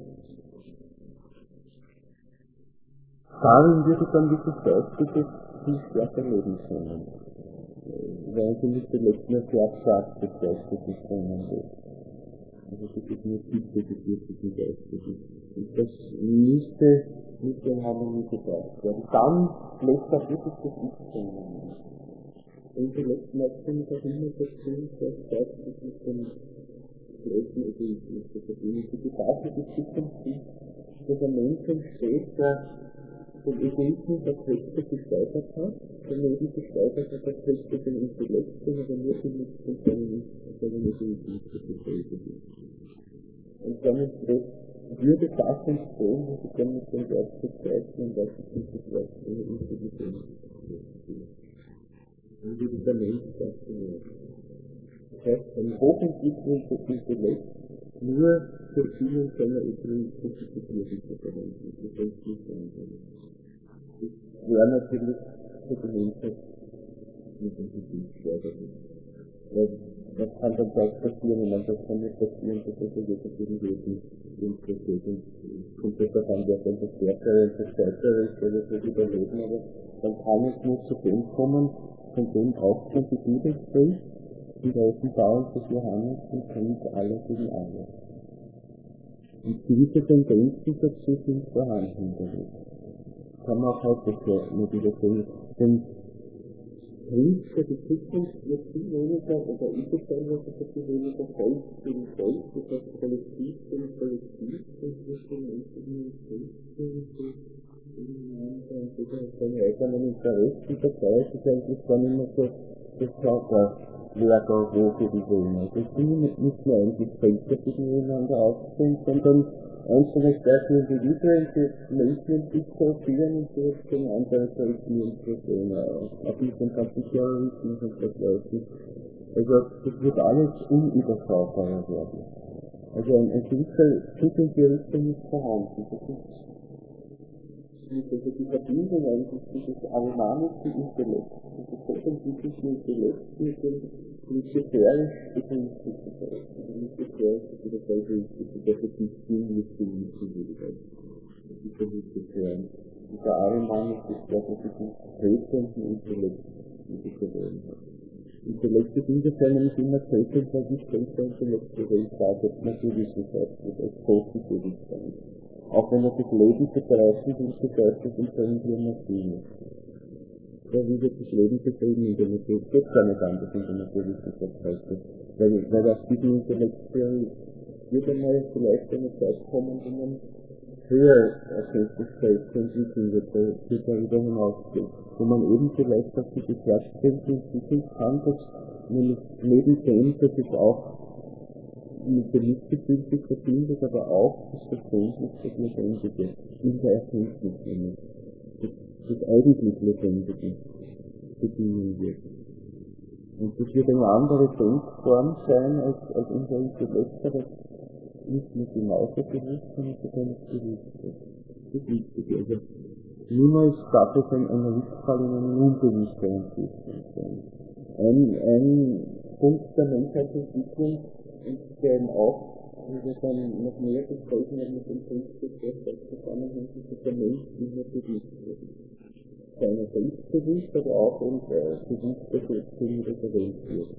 Darin würde dann dieses Geistige viel stärker leben können, weil sie nicht die letzten sehr abstrakte Geistige bringen wird. Also das ist nur Tiefe geführte Geistige. Und das müsste mit der Harmonie gebracht werden. Dann lässt das wirklich das Ich bringen. Intellekt merkt nämlich auch immer dazu, dass das mit dem großen Egoismus zu verbinden. Die Gefahr für die Zukunft ist, dass ein Mensch entsteht, der den Egoismus als Kräfte gesteigert hat, daneben gesteigert hat als Kräfte den Intellekt, sondern der nur benutzt und seinen Egoismus zu verfolgen. Und damit würde das entstehen, wo sie dann mit dem Geist bezeichnen, und das ist nicht das Geist in der Intelligenz. Und würde der Mensch faszinieren. Das heißt, ein hochentwickelter Intellekt nur für Ziele seiner Identifizierung zu verwenden. Das heißt nicht sein. Das wäre natürlich für die Menschheit mit dem Gefühl förderlich. Was kann dann gleich passieren? Und das kann nicht passieren, dass das wirklich Wesen interessiert. Und kommt das davon, wer dann das Stärkere und das Stärkere ist, der wird überleben, aber dann kann es nur zu dem kommen, von dem auch schon die Bibel spricht, in der Offenbarung des Johannes den Krieg aller gegen alle. Und gewisse Tendenzen dazu sind vorhanden. Kann man auch heute so nicht übersehen. Denn Krieg für die Zukunft wird viel weniger, oder ist es teilweise viel weniger Volk gegen Volk, das heißt Kollektiv gegen Kollektiv, das wird den Menschen in Krieg gegen seine eigenen Interessen dabei, das ist eigentlich gar nicht mehr so das Schauker, wer da wo für die Wähler. Das sind nicht mehr eigentlich Völker, die gegeneinander aufstehen, sondern einzelne starke Individuen, die Menschen in sich sortieren und die jetzt gegen andere sortieren zu sehen. Auch mit dem Partiterrorismus und dergleichen. Also das wird alles unüberschaubarer werden. Also ein gewisser Schritt in die Richtung ist vorhanden. Also die Verbindung eigentlich dieses aromanischen Intellekt, dieses hochentwickelten Intellekt mit dem militärisch-egoistischen Intellekt, militärisch-egoistischen, der für die ziemlich genießen würde. Dieser Aroman ist der, der diesen tretenden Intellekt gewählt hat. Intellekt ist insofern nämlich immer tretend, weil die später intellektuell sagt, Naturwissenschaft als positiv sein. Auch wenn er das Leben begreifen will, begreifen und können wir Maschine. Ja, wie wird das Leben beschrieben in der Natur? Es gibt gar nicht anders in der Naturwissenschaft heute. Weil auf diesem Intellektuell wird einmal vielleicht eine Zeit kommen, wo man höher Erkenntnisfähigkeit entwickeln wird, die darüber hinausgeht. Wo man eben vielleicht auch die Betrachtungsweise entwickeln kann, dass nämlich neben dem, dass es auch mit dem Mitgefühl sich verbindet, aber auch das Verständnis des Lebendigen in der Erkenntnis, das eigentlich Lebendige bedienen wird. Und das wird eine andere Denkform sein als unser Intellekt, aber nicht nur genauso bewusst, sondern sogar nicht bewusst. Das ist wichtig. Also niemals darf es ein Rückfall in einen unbewussteren Zustand sein. Ein Punkt der Menschheitsentwicklung ist ja eben auch, wie wir dann noch mehr besprechen haben mit dem Prinzip der Zusammenhänge, dass der Mensch immer bewusst wird. Seiner selbstbewusst, aber auch bewusst, dass er jetzt der Welt wird.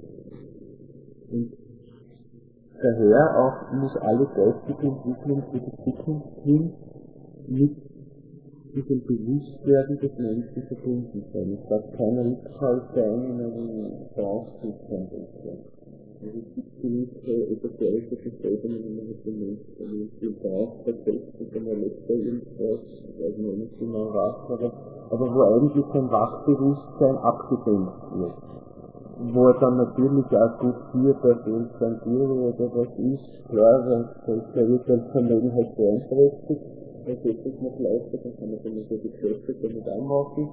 Und daher auch muss alle geistige Entwicklung für die Zukunft hin mit diesem Bewusstwerden des Menschen verbunden sein. Es darf kein Rückfall sein in einen Trance-Zustand. Also es gibt gewisse esoterische Verständnisse, wenn man mit dem Menschen den Trance versetzt und dann erlebt er irgendwas, weiß man nicht genau was, aber wo eigentlich sein Wachbewusstsein abgedenkt wird. Wo er dann natürlich auch gut führt, dass er sein Guru oder was ist, klar, da wird dann Vermögenheit beeinträchtigt, dann geht es noch leichter, dann kann man dann so die Geschäfte damit anmachen.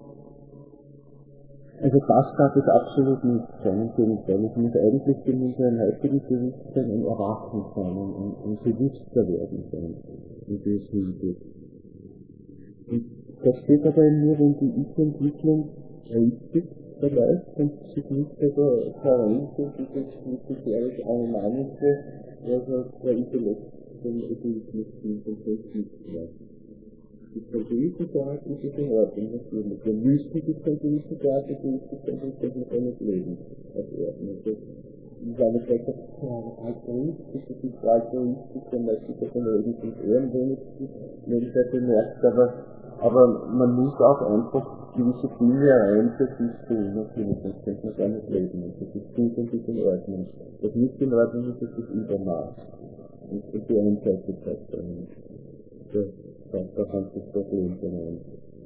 Also das darf es absolut nicht sein, im Gegenteil. Es muss eigentlich in unserem heutigen Bewusstsein ein Erwachen sein, ein bewusster werden sein, wie das hingeht. Und das steht aber nur, wenn die Ich-Entwicklung richtig verläuft und sich nicht verrennt und dieses militärisch-aromanische, also der Intellekt den Egoismus dient und sonst nichts mehr. Die kalkulische Art ist es in Ordnung, natürlich. Der Mystik ist kalkulische Art, der Mystik ist ein kleines Leben auf Erden. Also, ich sage vielleicht, das ist altruistisch, das ist altruistisch, dann möchte ich das Leben zum Ehren wenigstens, wenn ich das bemerkt, aber man muss auch einfach gewisse Dinge rein für sich tun, natürlich, sonst könnte man gar nicht leben. Und das ist gut und ist in Ordnung. Was nicht in Ordnung ist, das ist Übermaß. Und die Einseitigkeit dahin. Da kann sich das Problem sein.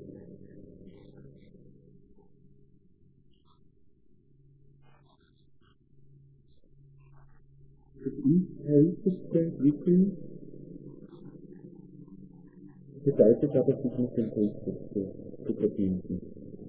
Das Ich-älteste Entwickeln bedeutet aber, sich mit dem Christus zu verbinden.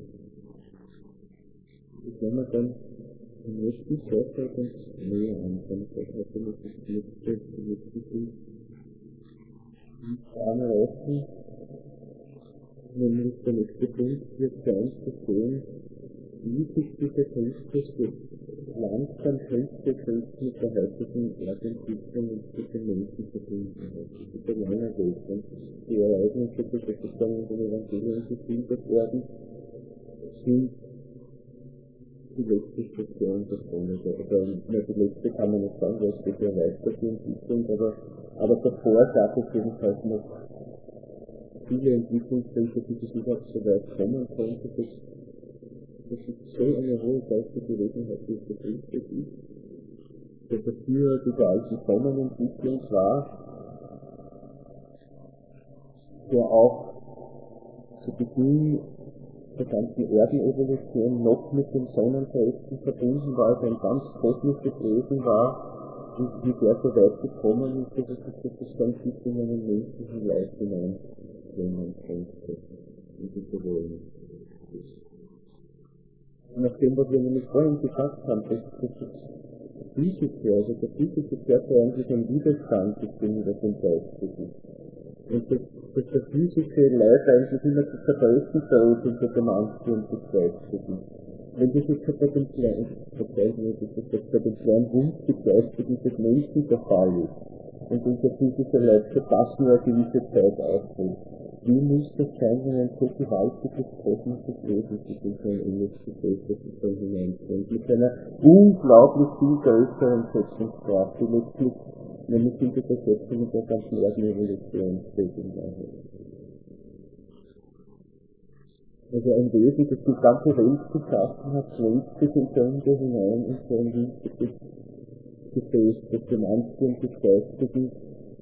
Das werden wir dann im nächsten Vortrag uns näher anschauen. Das heißt natürlich das letzte nicht anreißen, nämlich der nächste Punkt wird sein zu sehen, wie sich dieser Christus langsam Schritt mit der heutigen Erdentwicklung und mit den Menschen verbunden hat. Das ist ein langer Weg. Und die Ereignisse, die sozusagen in den Evangelien geschildert werden, sind die letzte Station davon. Oder die letzte kann man nicht sagen, weil es geht ja weiter die Entwicklung, aber davor gab es jedenfalls noch viele Entwicklungsschritte, die sich überhaupt so weit kommen konnte, dass es so eine hohe geistige Gelegenheit ist, dass dass dafür diese alten Sonnenentwicklung war, der auch zu Beginn der ganzen Erdenevolution noch mit den Sonnenfelsen verbunden war, also ein ganz kosmisches Wesen war, und wie der so weit gekommen ist, dass es sozusagen bis in einen menschlichen Leib hineinbringen konnte, in diese Rollen. Und nach dem, was wir nämlich vorhin gesagt haben, dass das physische, also der physische Körper eigentlich ein Widerstand gegenüber dem Geistigen. Und dass der physische Leib eigentlich immer zu zerreißen droht unter dem Ansturm des Geistigen. Wenn das jetzt bei dem kleinen Wunsch des Geistigen des Menschen der Fall ist und unser physischer Leib für das nur eine gewisse Zeit aushält, wie muss das sein, wenn ein so gewaltiges kosmisches Wesen sich in so ein enges Gesellschaftssystem hineinkommt, mit einer unglaublich viel größeren Schöpfungskraft, die letztlich nämlich hinter der Schöpfung der ganzen Erdenevolution steht in Wahrheit. Also ein Wesen, das die ganze Welt geschaffen hat, schlägt sich in Sünde hinein in so ein winziges Gefäß, das dem Ansturm des Geistigen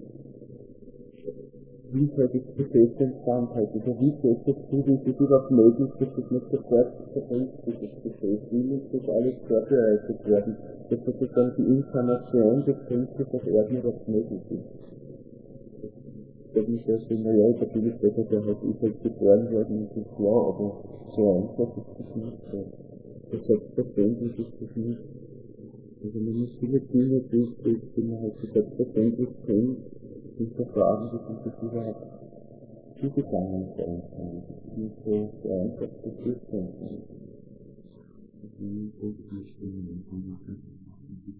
wie soll das Gefäß entstand hat, also wie geht es zu, wie ist es überhaupt möglich, dass das nicht sofort verbringt, dieses Gefäß, wie muss das alles vorbereitet werden, dass sozusagen die Inkarnation des Prinzes auf Erden überhaupt möglich ist. Das ist ja so, naja, ich habe das besser, der ist halt geboren worden, das ist klar, aber so einfach ist das nicht so. Das selbstverständlich ist das nicht. Also man muss viele Dinge durchgehen, die man halt so selbstverständlich kennt, die Fragen, die sich das überhaupt zugegangen sein kann. Das ist nicht so einfach zu führen. Wie sollte ich stimmen, die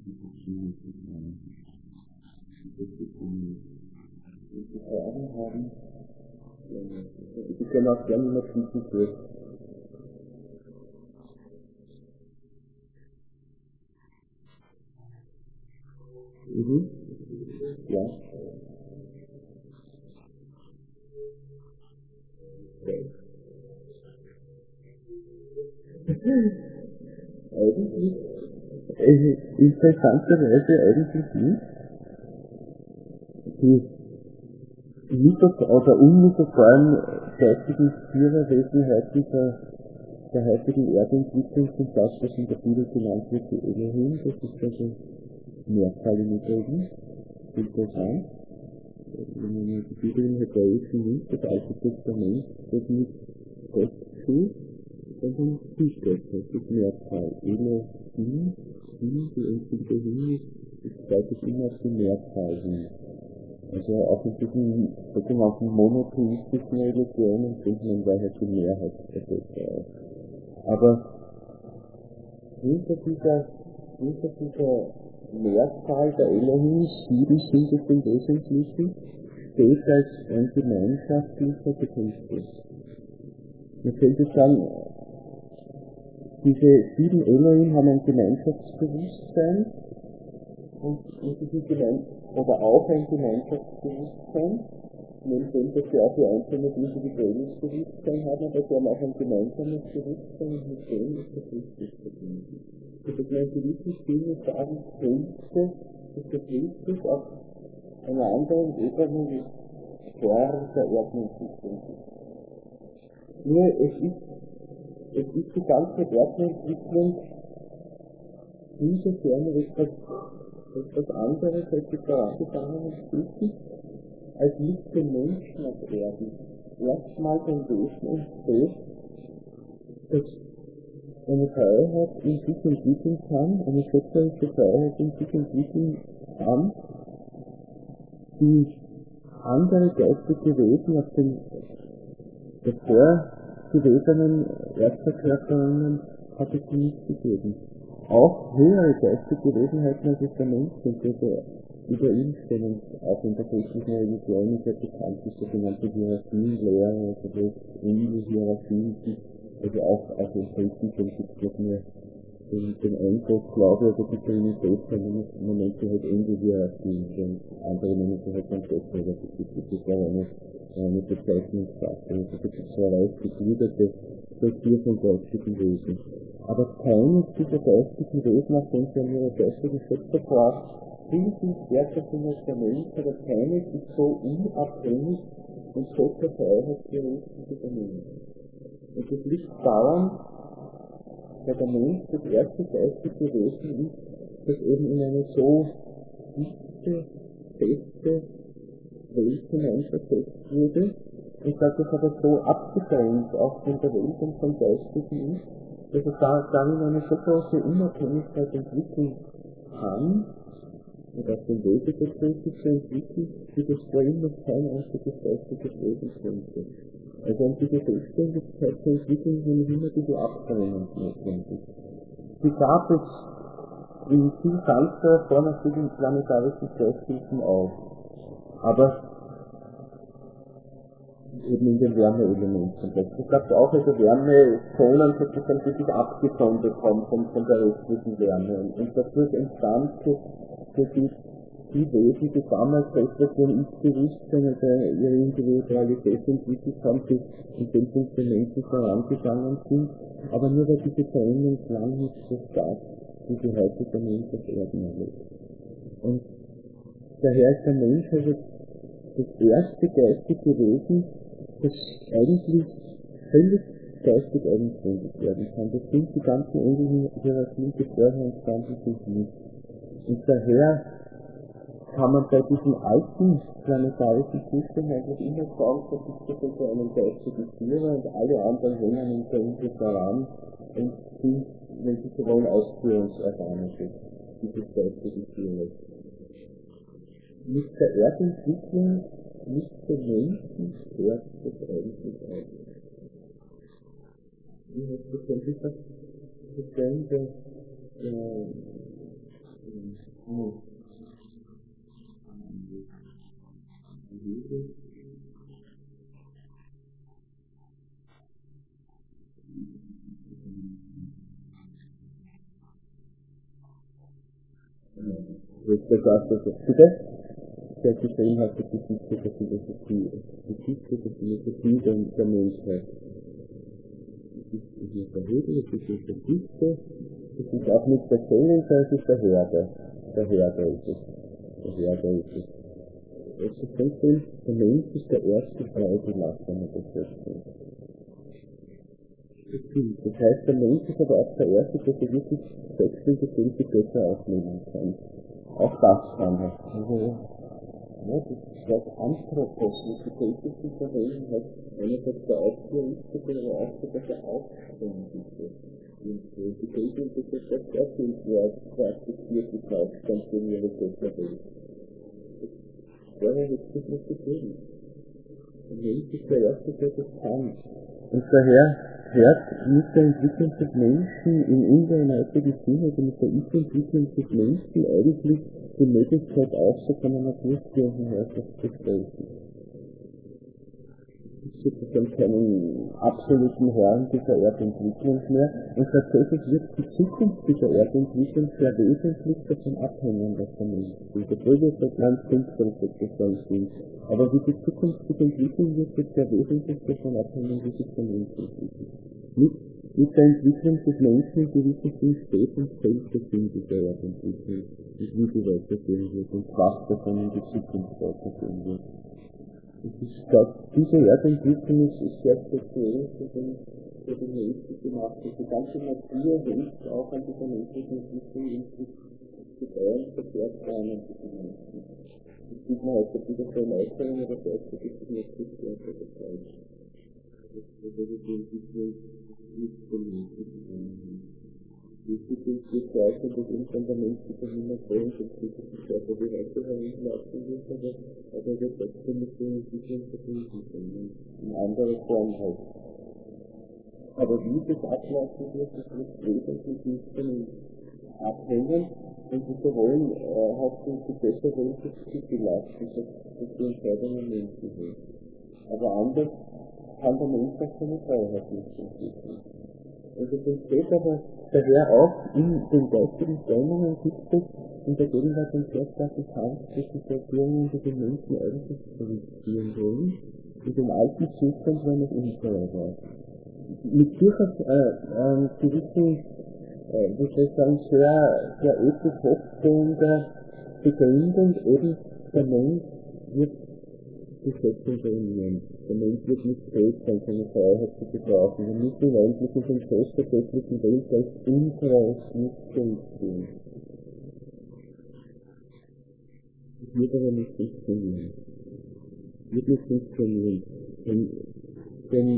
Fragen haben, die können auch gerne immer fließen durch. Ja. Eigentlich, interessanterweise eigentlich nicht. Die oder unmittelbaren geistigen Führerwesenheiten der heutigen Erdentwicklung sind das, was in der Bibel genannt wird, die Elohim, das ist also Mehrzahl im Übrigen, interessant. Wenn man die Bibel im Hebräischen nimmt, das Alte Testament, wird nicht Gott zu, sondern Christus, das ist Mehrzahl. Elohim, die entwickelte Hin ist deutlich immer auf die Mehrzahl hin. Also auch in diesen sogenannten monotheistischen Religionen sieht man daher die Mehrheit der Götter aus. Aber hinter dieser Mehrzahl der Elohim, 7 sind es im Wesentlichen, steht als ein gemeinschaftlicher Betrieb. Man könnte sagen, diese 7 Elohim haben ein Gemeinschaftsbewusstsein und oder auch ein Gemeinschaftsbewusstsein, neben dem, dass sie auch die einzelne individuelles Bewusstsein haben, aber sie haben auch ein gemeinsames Bewusstsein und mit dem ist das richtig verbunden. Das ist ein gewisses Dinge sagen könnte, dass der Christus auf einer anderen Ebene wie vor der Erdenentwicklung ist. Nur es ist die ganze Erdenentwicklung insofern etwas anderes als die vorangegangenen Stufen, als mit den Menschen auf Erden erstmals ein Wesen entsteht, das eine Freiheit in sich entwickeln kann, eine schöpferische Freiheit in sich entwickeln kann, die andere geistige Wesen auf den davor gewesenen Erdverkörperungen hat es nicht gegeben. Auch höhere geistige Wesenheiten als der Mensch sind über ihn stehen, auch in der christlichen Religion ist ja bekannt, die sogenannte Hierarchienlehre, also wo es ähnliche Hierarchien gibt Also auch im Prinzip gibt es mir den Eindruck, glaube ich, dass die Universität von Momente halt ähnlich wie und andere Momente halt ganz besser, aber das ist eine Bezeichnungssache. Also das ist so eine gegliederte Struktur von geistigen Wesen. Aber keines dieser geistigen Wesen, auf denen sie an ihrer geistigen Schöpferkraft viel stärker sind als der Mensch, aber keines ist so unabhängig und so zur Freiheit berufen wie der Mensch. Und das liegt daran, weil der Mensch das erste geistige Wesen ist, das eben in eine so dichte, feste Welt hineinversetzt wurde und dass es aber so abgetrennt auch von der Welt und vom Geistigen ist, dass es da dann in eine so große Unabhängigkeit entwickeln kann und auf den Wege dazu zu entwickeln, wie das vorhin noch kein einziges geistiges Wesen könnte. Also um diese Selbstständigkeit zu entwickeln, ist nämlich immer diese Abtrennung notwendig. Die gab es in viel sanfter, vornherschigen planetarischen Gleichhilfen auch. Aber eben in den Wärmeelementen. Es gab auch also Wärmezonen, sozusagen, die sich abgesondert haben von der restlichen Wärme. Und dadurch entstand für die Wesen, die damals etwas von Ich-Bewusstsein oder ihre Individualität entwickelt haben, die in dem Punkt der Menschen vorangegangen sind, aber nur weil diese Veränderung lang nicht so stark, wie sie heute der Mensch auf Erden erlebt. Und daher ist der Mensch also das erste geistige Wesen, das eigentlich völlig geistig eigenständig werden kann. Das sind die ganzen ähnlichen Hierarchien, die vorher entstanden sind, nicht. Und daher kann man bei diesem alten planetarischen System eigentlich immer sagen, dass es so einen geistigen Führer und alle anderen hängen hinter ihm voran und sind, wenn sie so wollen, Ausführungsorgane dieses geistigen Führers. Mit der Erdentwicklung, mit den Menschen hört das eigentlich auf. Wie heißt das denn wieder? Das Ende jetzt gesagt, dass das bitte, der geschrieben hat, dass die Geschichte der Philosophie, der Menschheit. Das ist der Hegel, das ist der Dichter, das ist auch nicht der Zählen, sondern es ist der Herder. Der Herder ist es. Der Mensch ist der erste freigelassene der Schöpfung. Das heißt, der Mensch ist aber auch der erste, der sich wirklich selbstständige besser aufnehmen kann. Auch das kann er. Das ist das Anthropos, die Betätigung der Welt hat einerseits der Aufführungsstück, aber auch der Aufständige. Und die Betätigung ist das Erzählwort, praktiziert die Aufstand gegen ihre Götter Welt. Vorher wird es nicht gegeben. Der Mensch ist der erste, der das kann. Und daher hört mit der Entwicklung des Menschen in unserem heutigen Sinn, also mit der Ich-Entwicklung des Menschen eigentlich die Möglichkeit auf, so von einer Naturkirchenherrschaft zu sprechen. Es gibt sozusagen keinen absoluten Herrn dieser Erdentwicklung mehr und tatsächlich wird die Zukunft dieser Erdentwicklung sehr wesentlich davon abhängen, was der Mensch tut. Obwohl wir so ganz finster sozusagen sind. Aber wie die Zukunft sich entwickeln wird, wird sehr wesentlich davon abhängen, wie sich der Mensch entwickelt. Mit der Entwicklung des Menschen in gewissen Sinn steht und fällt der Sinn dieser Erdentwicklung und wie sie weitergehen wird und was davon in die Zukunft weitergehen wird. Ich glaube, diese Erdentwicklung ist sehr speziell für den Menschen gemacht. Die ganze Natur hängt auch an dieser menschlichen Entwicklung in sich ein verkehrt rein an diesen Menschen. Das sieht man heute wieder so in Äußerungen, aber gleichzeitig ist es nicht so sehr für das Gleiche. Das ist die Entwicklung nicht so menschlich. Wichtig ist die Zeit, dass irgendwann der Mensch sich immer so entwickelt, dass die Körper die Reise herumlaufen wird, aber wir trotzdem mit der Entwicklung verbinden können. In anderer Form halt. Aber wie das ablaufen wird, das wird wesentlich nicht von uns abhängen. Und wie wir wollen, hat die bessere Welt das gelassen, dass die Entscheidungen Menschen sind. Aber anders kann der Mensch auch seine Freiheit nicht entwickeln. Also das steht aber daher auch in den geistigen Strömungen gibt es in der Gegenwart einen sehr starken Kampf zwischen Strukturen, die den Menschen eigentlich zurückziehen wollen, in den alten Zustand, wenn es unfrei war. Mit durchaus gewissen, wie soll ich sagen, sehr ethisch hochstehender Begründung, eben der Mensch wird die Schöpfung ruinieren. Der Mensch wird nicht fähig sein, seine Freiheit zu gebrauchen. Wir müssen eigentlich in den Schoß der göttlichen Welt als unfrei nicht zurückziehen. Das wird aber nicht funktionieren. Wird nicht funktionieren. Denn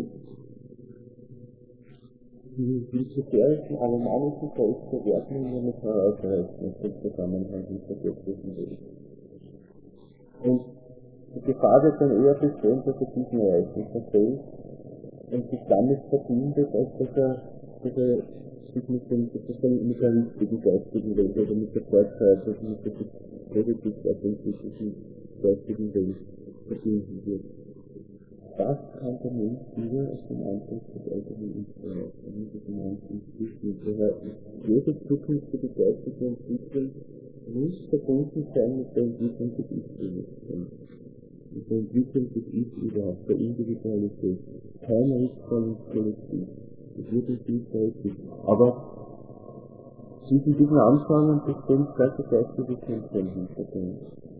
die militärischen alemannischen Völker werden in eine Vorausrechnung im Zusammenhang mit der göttlichen Welt. Und die Gefahr wird dann eher bestehen, dass er diesen Ereignis verfällt und sich damit verbindet, als dass er sich mit der richtigen geistigen Welt oder mit der fortschreitenden, mit der positiv entwickelten geistigen Welt verbinden wird. Das kann der Mensch wieder aus dem Antritt des eigenen Israels, mit diesem Antritt zwischen. Daher jede zukünftige geistige Entwicklung muss verbunden sein mit der Entwicklung des Ich-Bewusstseins. Mit der Entwicklung des Ich überhaupt, der Individualität. Keiner ist von Kollektiv. Es wird uns nicht häufig. Aber zwischen diesen Anfängen bestehen starke geistige Kämpfe hinter dem.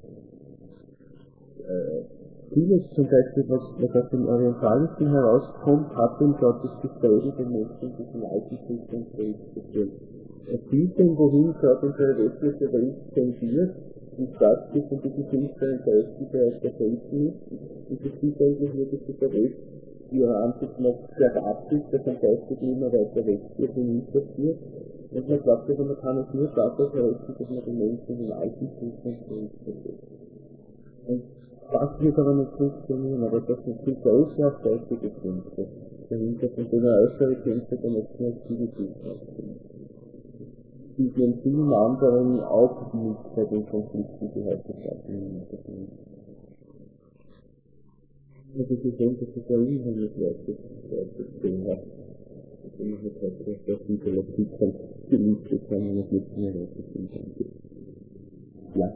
Vieles zum Beispiel, was aus dem Orientalischen herauskommt, hat den Gottes Gespräche den Menschen in diesem alten Zustand zurückgeführt. Es sieht denn, wohin schaut unsere westliche Welt tendiert, wie stark sich von diesem finsteren Geistbereich der Felsen ist. Und es sieht eigentlich nur, dass dieser Welt, die ihrer Ansicht nach sehr absicht, dass ein Geistigen immer weiter weggeht und nicht passiert. Und man glaubt, dass man kann es nur dadurch erreichen, dass man den Menschen in den alten Zustand zurückgeführt. Und das wird aber nicht funktionieren, aber das sind viel größere auch geistige Kämpfe, dahinter von denen äußere Kämpfe der nächsten Aktivität ausgehen. Die in vielen anderen auch nicht bei den Konflikten, die heute stattfinden. Also ich denke, dass es ein unheimlich wertes Thema hat. Ich bin nicht heute, dass das Intellektiv kann geliebt bekommen und nicht mehr weiterfinden. Ja.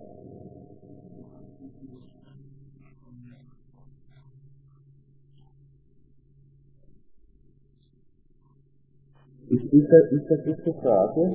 Ist das eine Frage?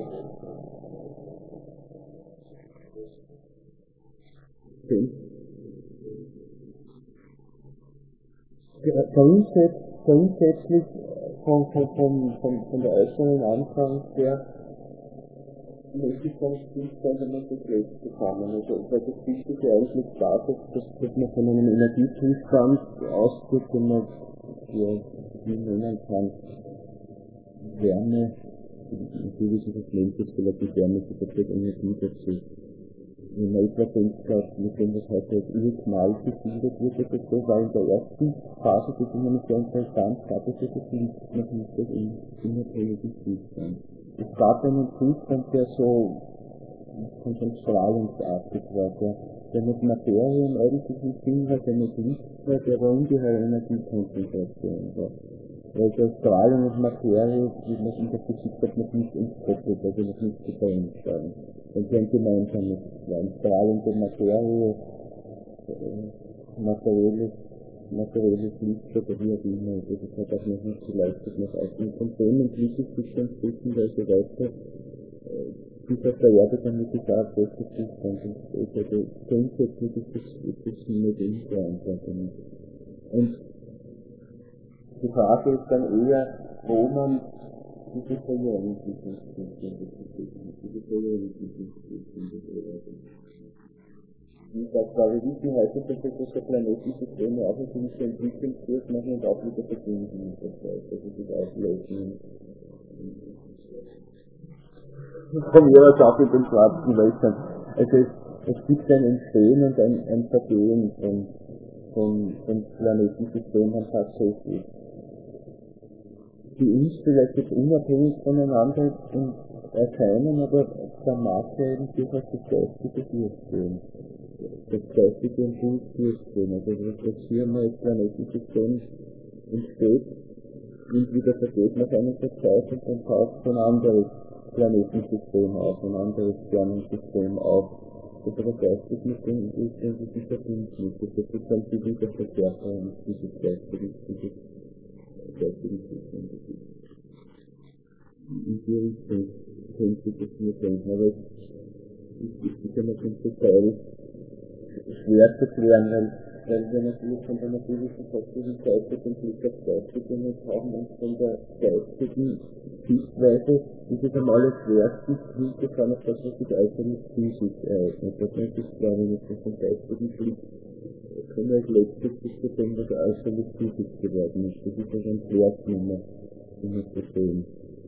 Grundsätzlich von der äußeren Anfang her möchte ich sagen, Zustand einmal geschlecht bekommen. Also, weil das Wichtige eigentlich war, dass man von einem Energiezustand ausgeht, den man wie nennen kann, Wärme, natürlich ist das Menschen vielleicht die Wärme, die verträgt Energie dazu. Wenn man etwa denkt, mit dem, was heute als Urknall gebildet wird, das so war in der ersten Phase, das ist nämlich sehr interessant, gab es das Licht noch nicht das unabhängige Zustand. Es gab einen Zustand, der so strahlungsartig war, der mit Materie im eigentlichen Sinn war, der mit Licht war, der war ungeheure Energiekonzentration war. Weil der Strahlung und Materie, wie man in der Physik sagt, noch nicht entkoppelt, also noch nicht getrennt werden. Und sie ein gemeinsames Sein. Strahlung und Materie, materielles Licht oder wie auch immer. Das hat auch noch nicht geleistet nach außen. Von dem entwickelt sich dann stückenweise weiter, bis auf der Erde dann wirklich auch bester Zustand entsteht. Also grundsätzlich ist das nicht unverantwortlich. Und die Frage ist dann eher, wo man diese Verjährungsentwicklungszustände Und das war wie wissen heute, dass der Planetensysteme auch eine gewisse Entwicklungskurs machen und auch wieder verbinden mit der Zeit. Also das Auslösen. Von ihrer aus auch mit den schwarzen Löchern. Also es gibt ein Entstehen und ein Vergehen von Planetensystemen tatsächlich. Die uns vielleicht jetzt unabhängig voneinander erscheinen, aber da mag ja eben durchaus das geistige durchgehen. Das geistige Impuls durchgehen. Also das hier mal als Planetensystem entsteht und wieder vergeht nach einiger Zeit und dann taucht ein anderes Planetensystem auf, ein anderes Sternensystem auf, das aber geistig mit dem ursprünglichen verbunden ist. Das ist dann die Wiederverstärkung dieses geistigen Zustandes ist. In die Richtung könnte ich das nur denken, aber es ist sicher noch im Detail schwer zu klären, weil wir natürlich von der naturwissenschaftlichen Seite den Blick auf Geistige nicht haben und von der geistigen Sichtweise ist es am allerschwersten hinzufahren auf das, was sich äußerlich physisch ereignet. Das ist, glaube ich, nicht vom geistigen Blick können wir als letztes zu dem, was äußerlich physisch geworden ist. Das ist ja schon Schwertnummer, die wir verstehen.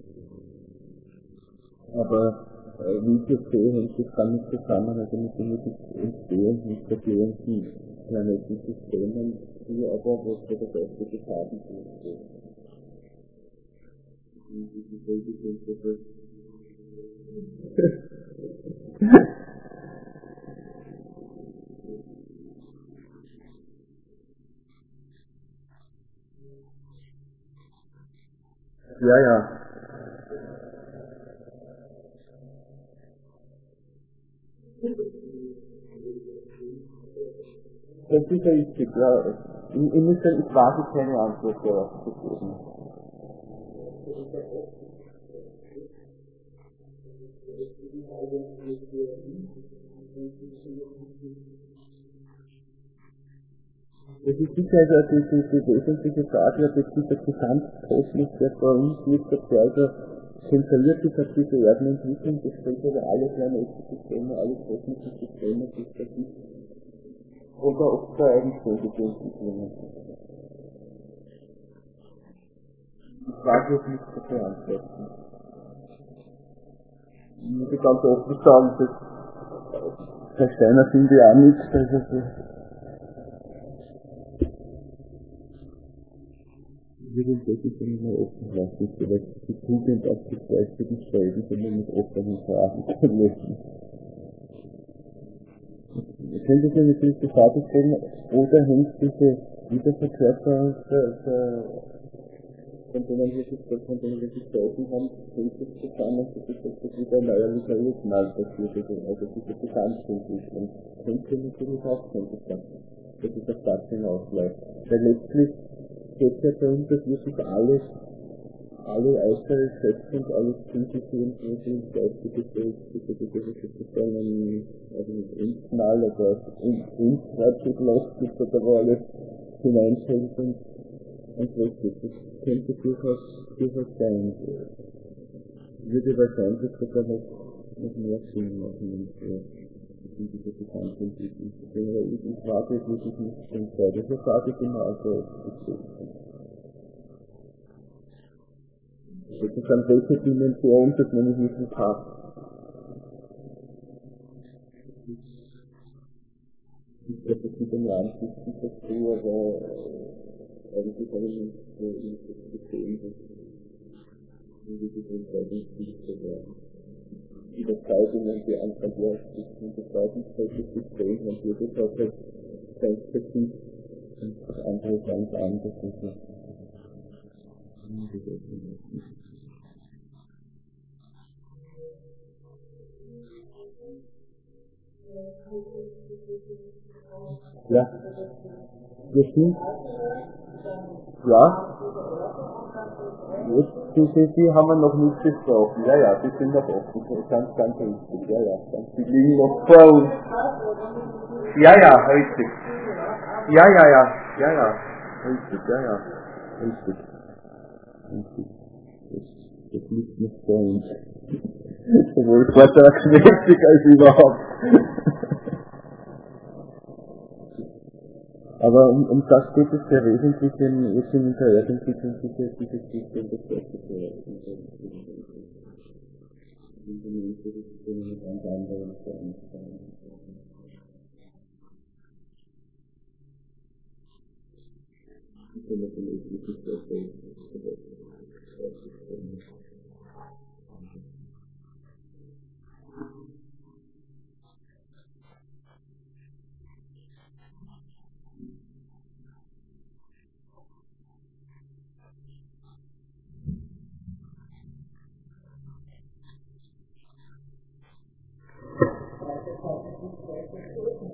Aber wie ich jetzt sehe, hängt das damit zusammen, also mit dem Entstehen und verklärenden Planetensystemen, die aber, was für der geistige Schaden ist. Ja. Das ist richtig, ja. Ich muss sagen, ich wage keine Antwort darauf zu geben. Das ist sicher also die wesentliche Frage, dass dieser Gesamtkosmos, der bei uns nicht also zentriert ist auf diese Erdenentwicklung, das stellt aber alle Planetensysteme, alle kosmischen Systeme, die es da gibt, oder ob es da eigenständige Entwicklungen sind. Ich wage es nicht zu beantworten. Ich muss ganz offen sagen, dass Herr Steiner finde ich auch nichts, also ich würde das jetzt immer offen lassen, weil die Tugend auf die geistigen Schreiben sind wir mit offenen Fragen zu lösen. Können Sie mir natürlich die Frage stellen, oder hängt diese Wiederverkörperung von denen wir gesprochen haben, hängt das zusammen, dass das wieder ein neuer Liberalismus passiert, also diese Gesamtentwicklung. Könnte natürlich auch sein, dass es auf das hinausläuft. Weil letztlich geht es ja darum, dass wirklich alle äußere Schöpfung, alles physische und geistige sozusagen, also mit Endknall oder Endschreibschluss gibt oder wo alles hineinfällt und richtig. Das könnte durchaus sein. Würde wahrscheinlich sogar noch mehr Sinn machen in dieser Gesamtentwicklung. Ich wage es wirklich nicht von Zeit. Das sage ich immer also sozusagen welche Dimension das nämlich wirklich hat. Ich glaube, das mit dem Ansichten dazu, aber eigentlich habe ich nicht so gesehen, dass diese Grundleitungsziele zu werden. Die Überzeugungen, die Anfang und das zweitenspreche System, und jede Sache sensitiv und das andere ganz anders ist. Ja, wir sind, ja, jetzt, die haben wir noch nicht gesprochen, ja, die sind noch offen, ganz richtig, ja, die liegen noch vor uns. Ja, richtig. Ja, richtig. Das liegt nicht vor uns. Sowohl vortragsmäßig als überhaupt. Aber um das geht es ja wesentlich jetzt in der Erdentwicklung diese Geschichte und das Beste zu erreichen. Diese mit ganz anderen Veranstalt. Ich kann das in öffentlichen Vorträgen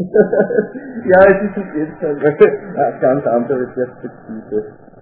Ja, es ist auf jeden Fall eine ganz andere Perspektive.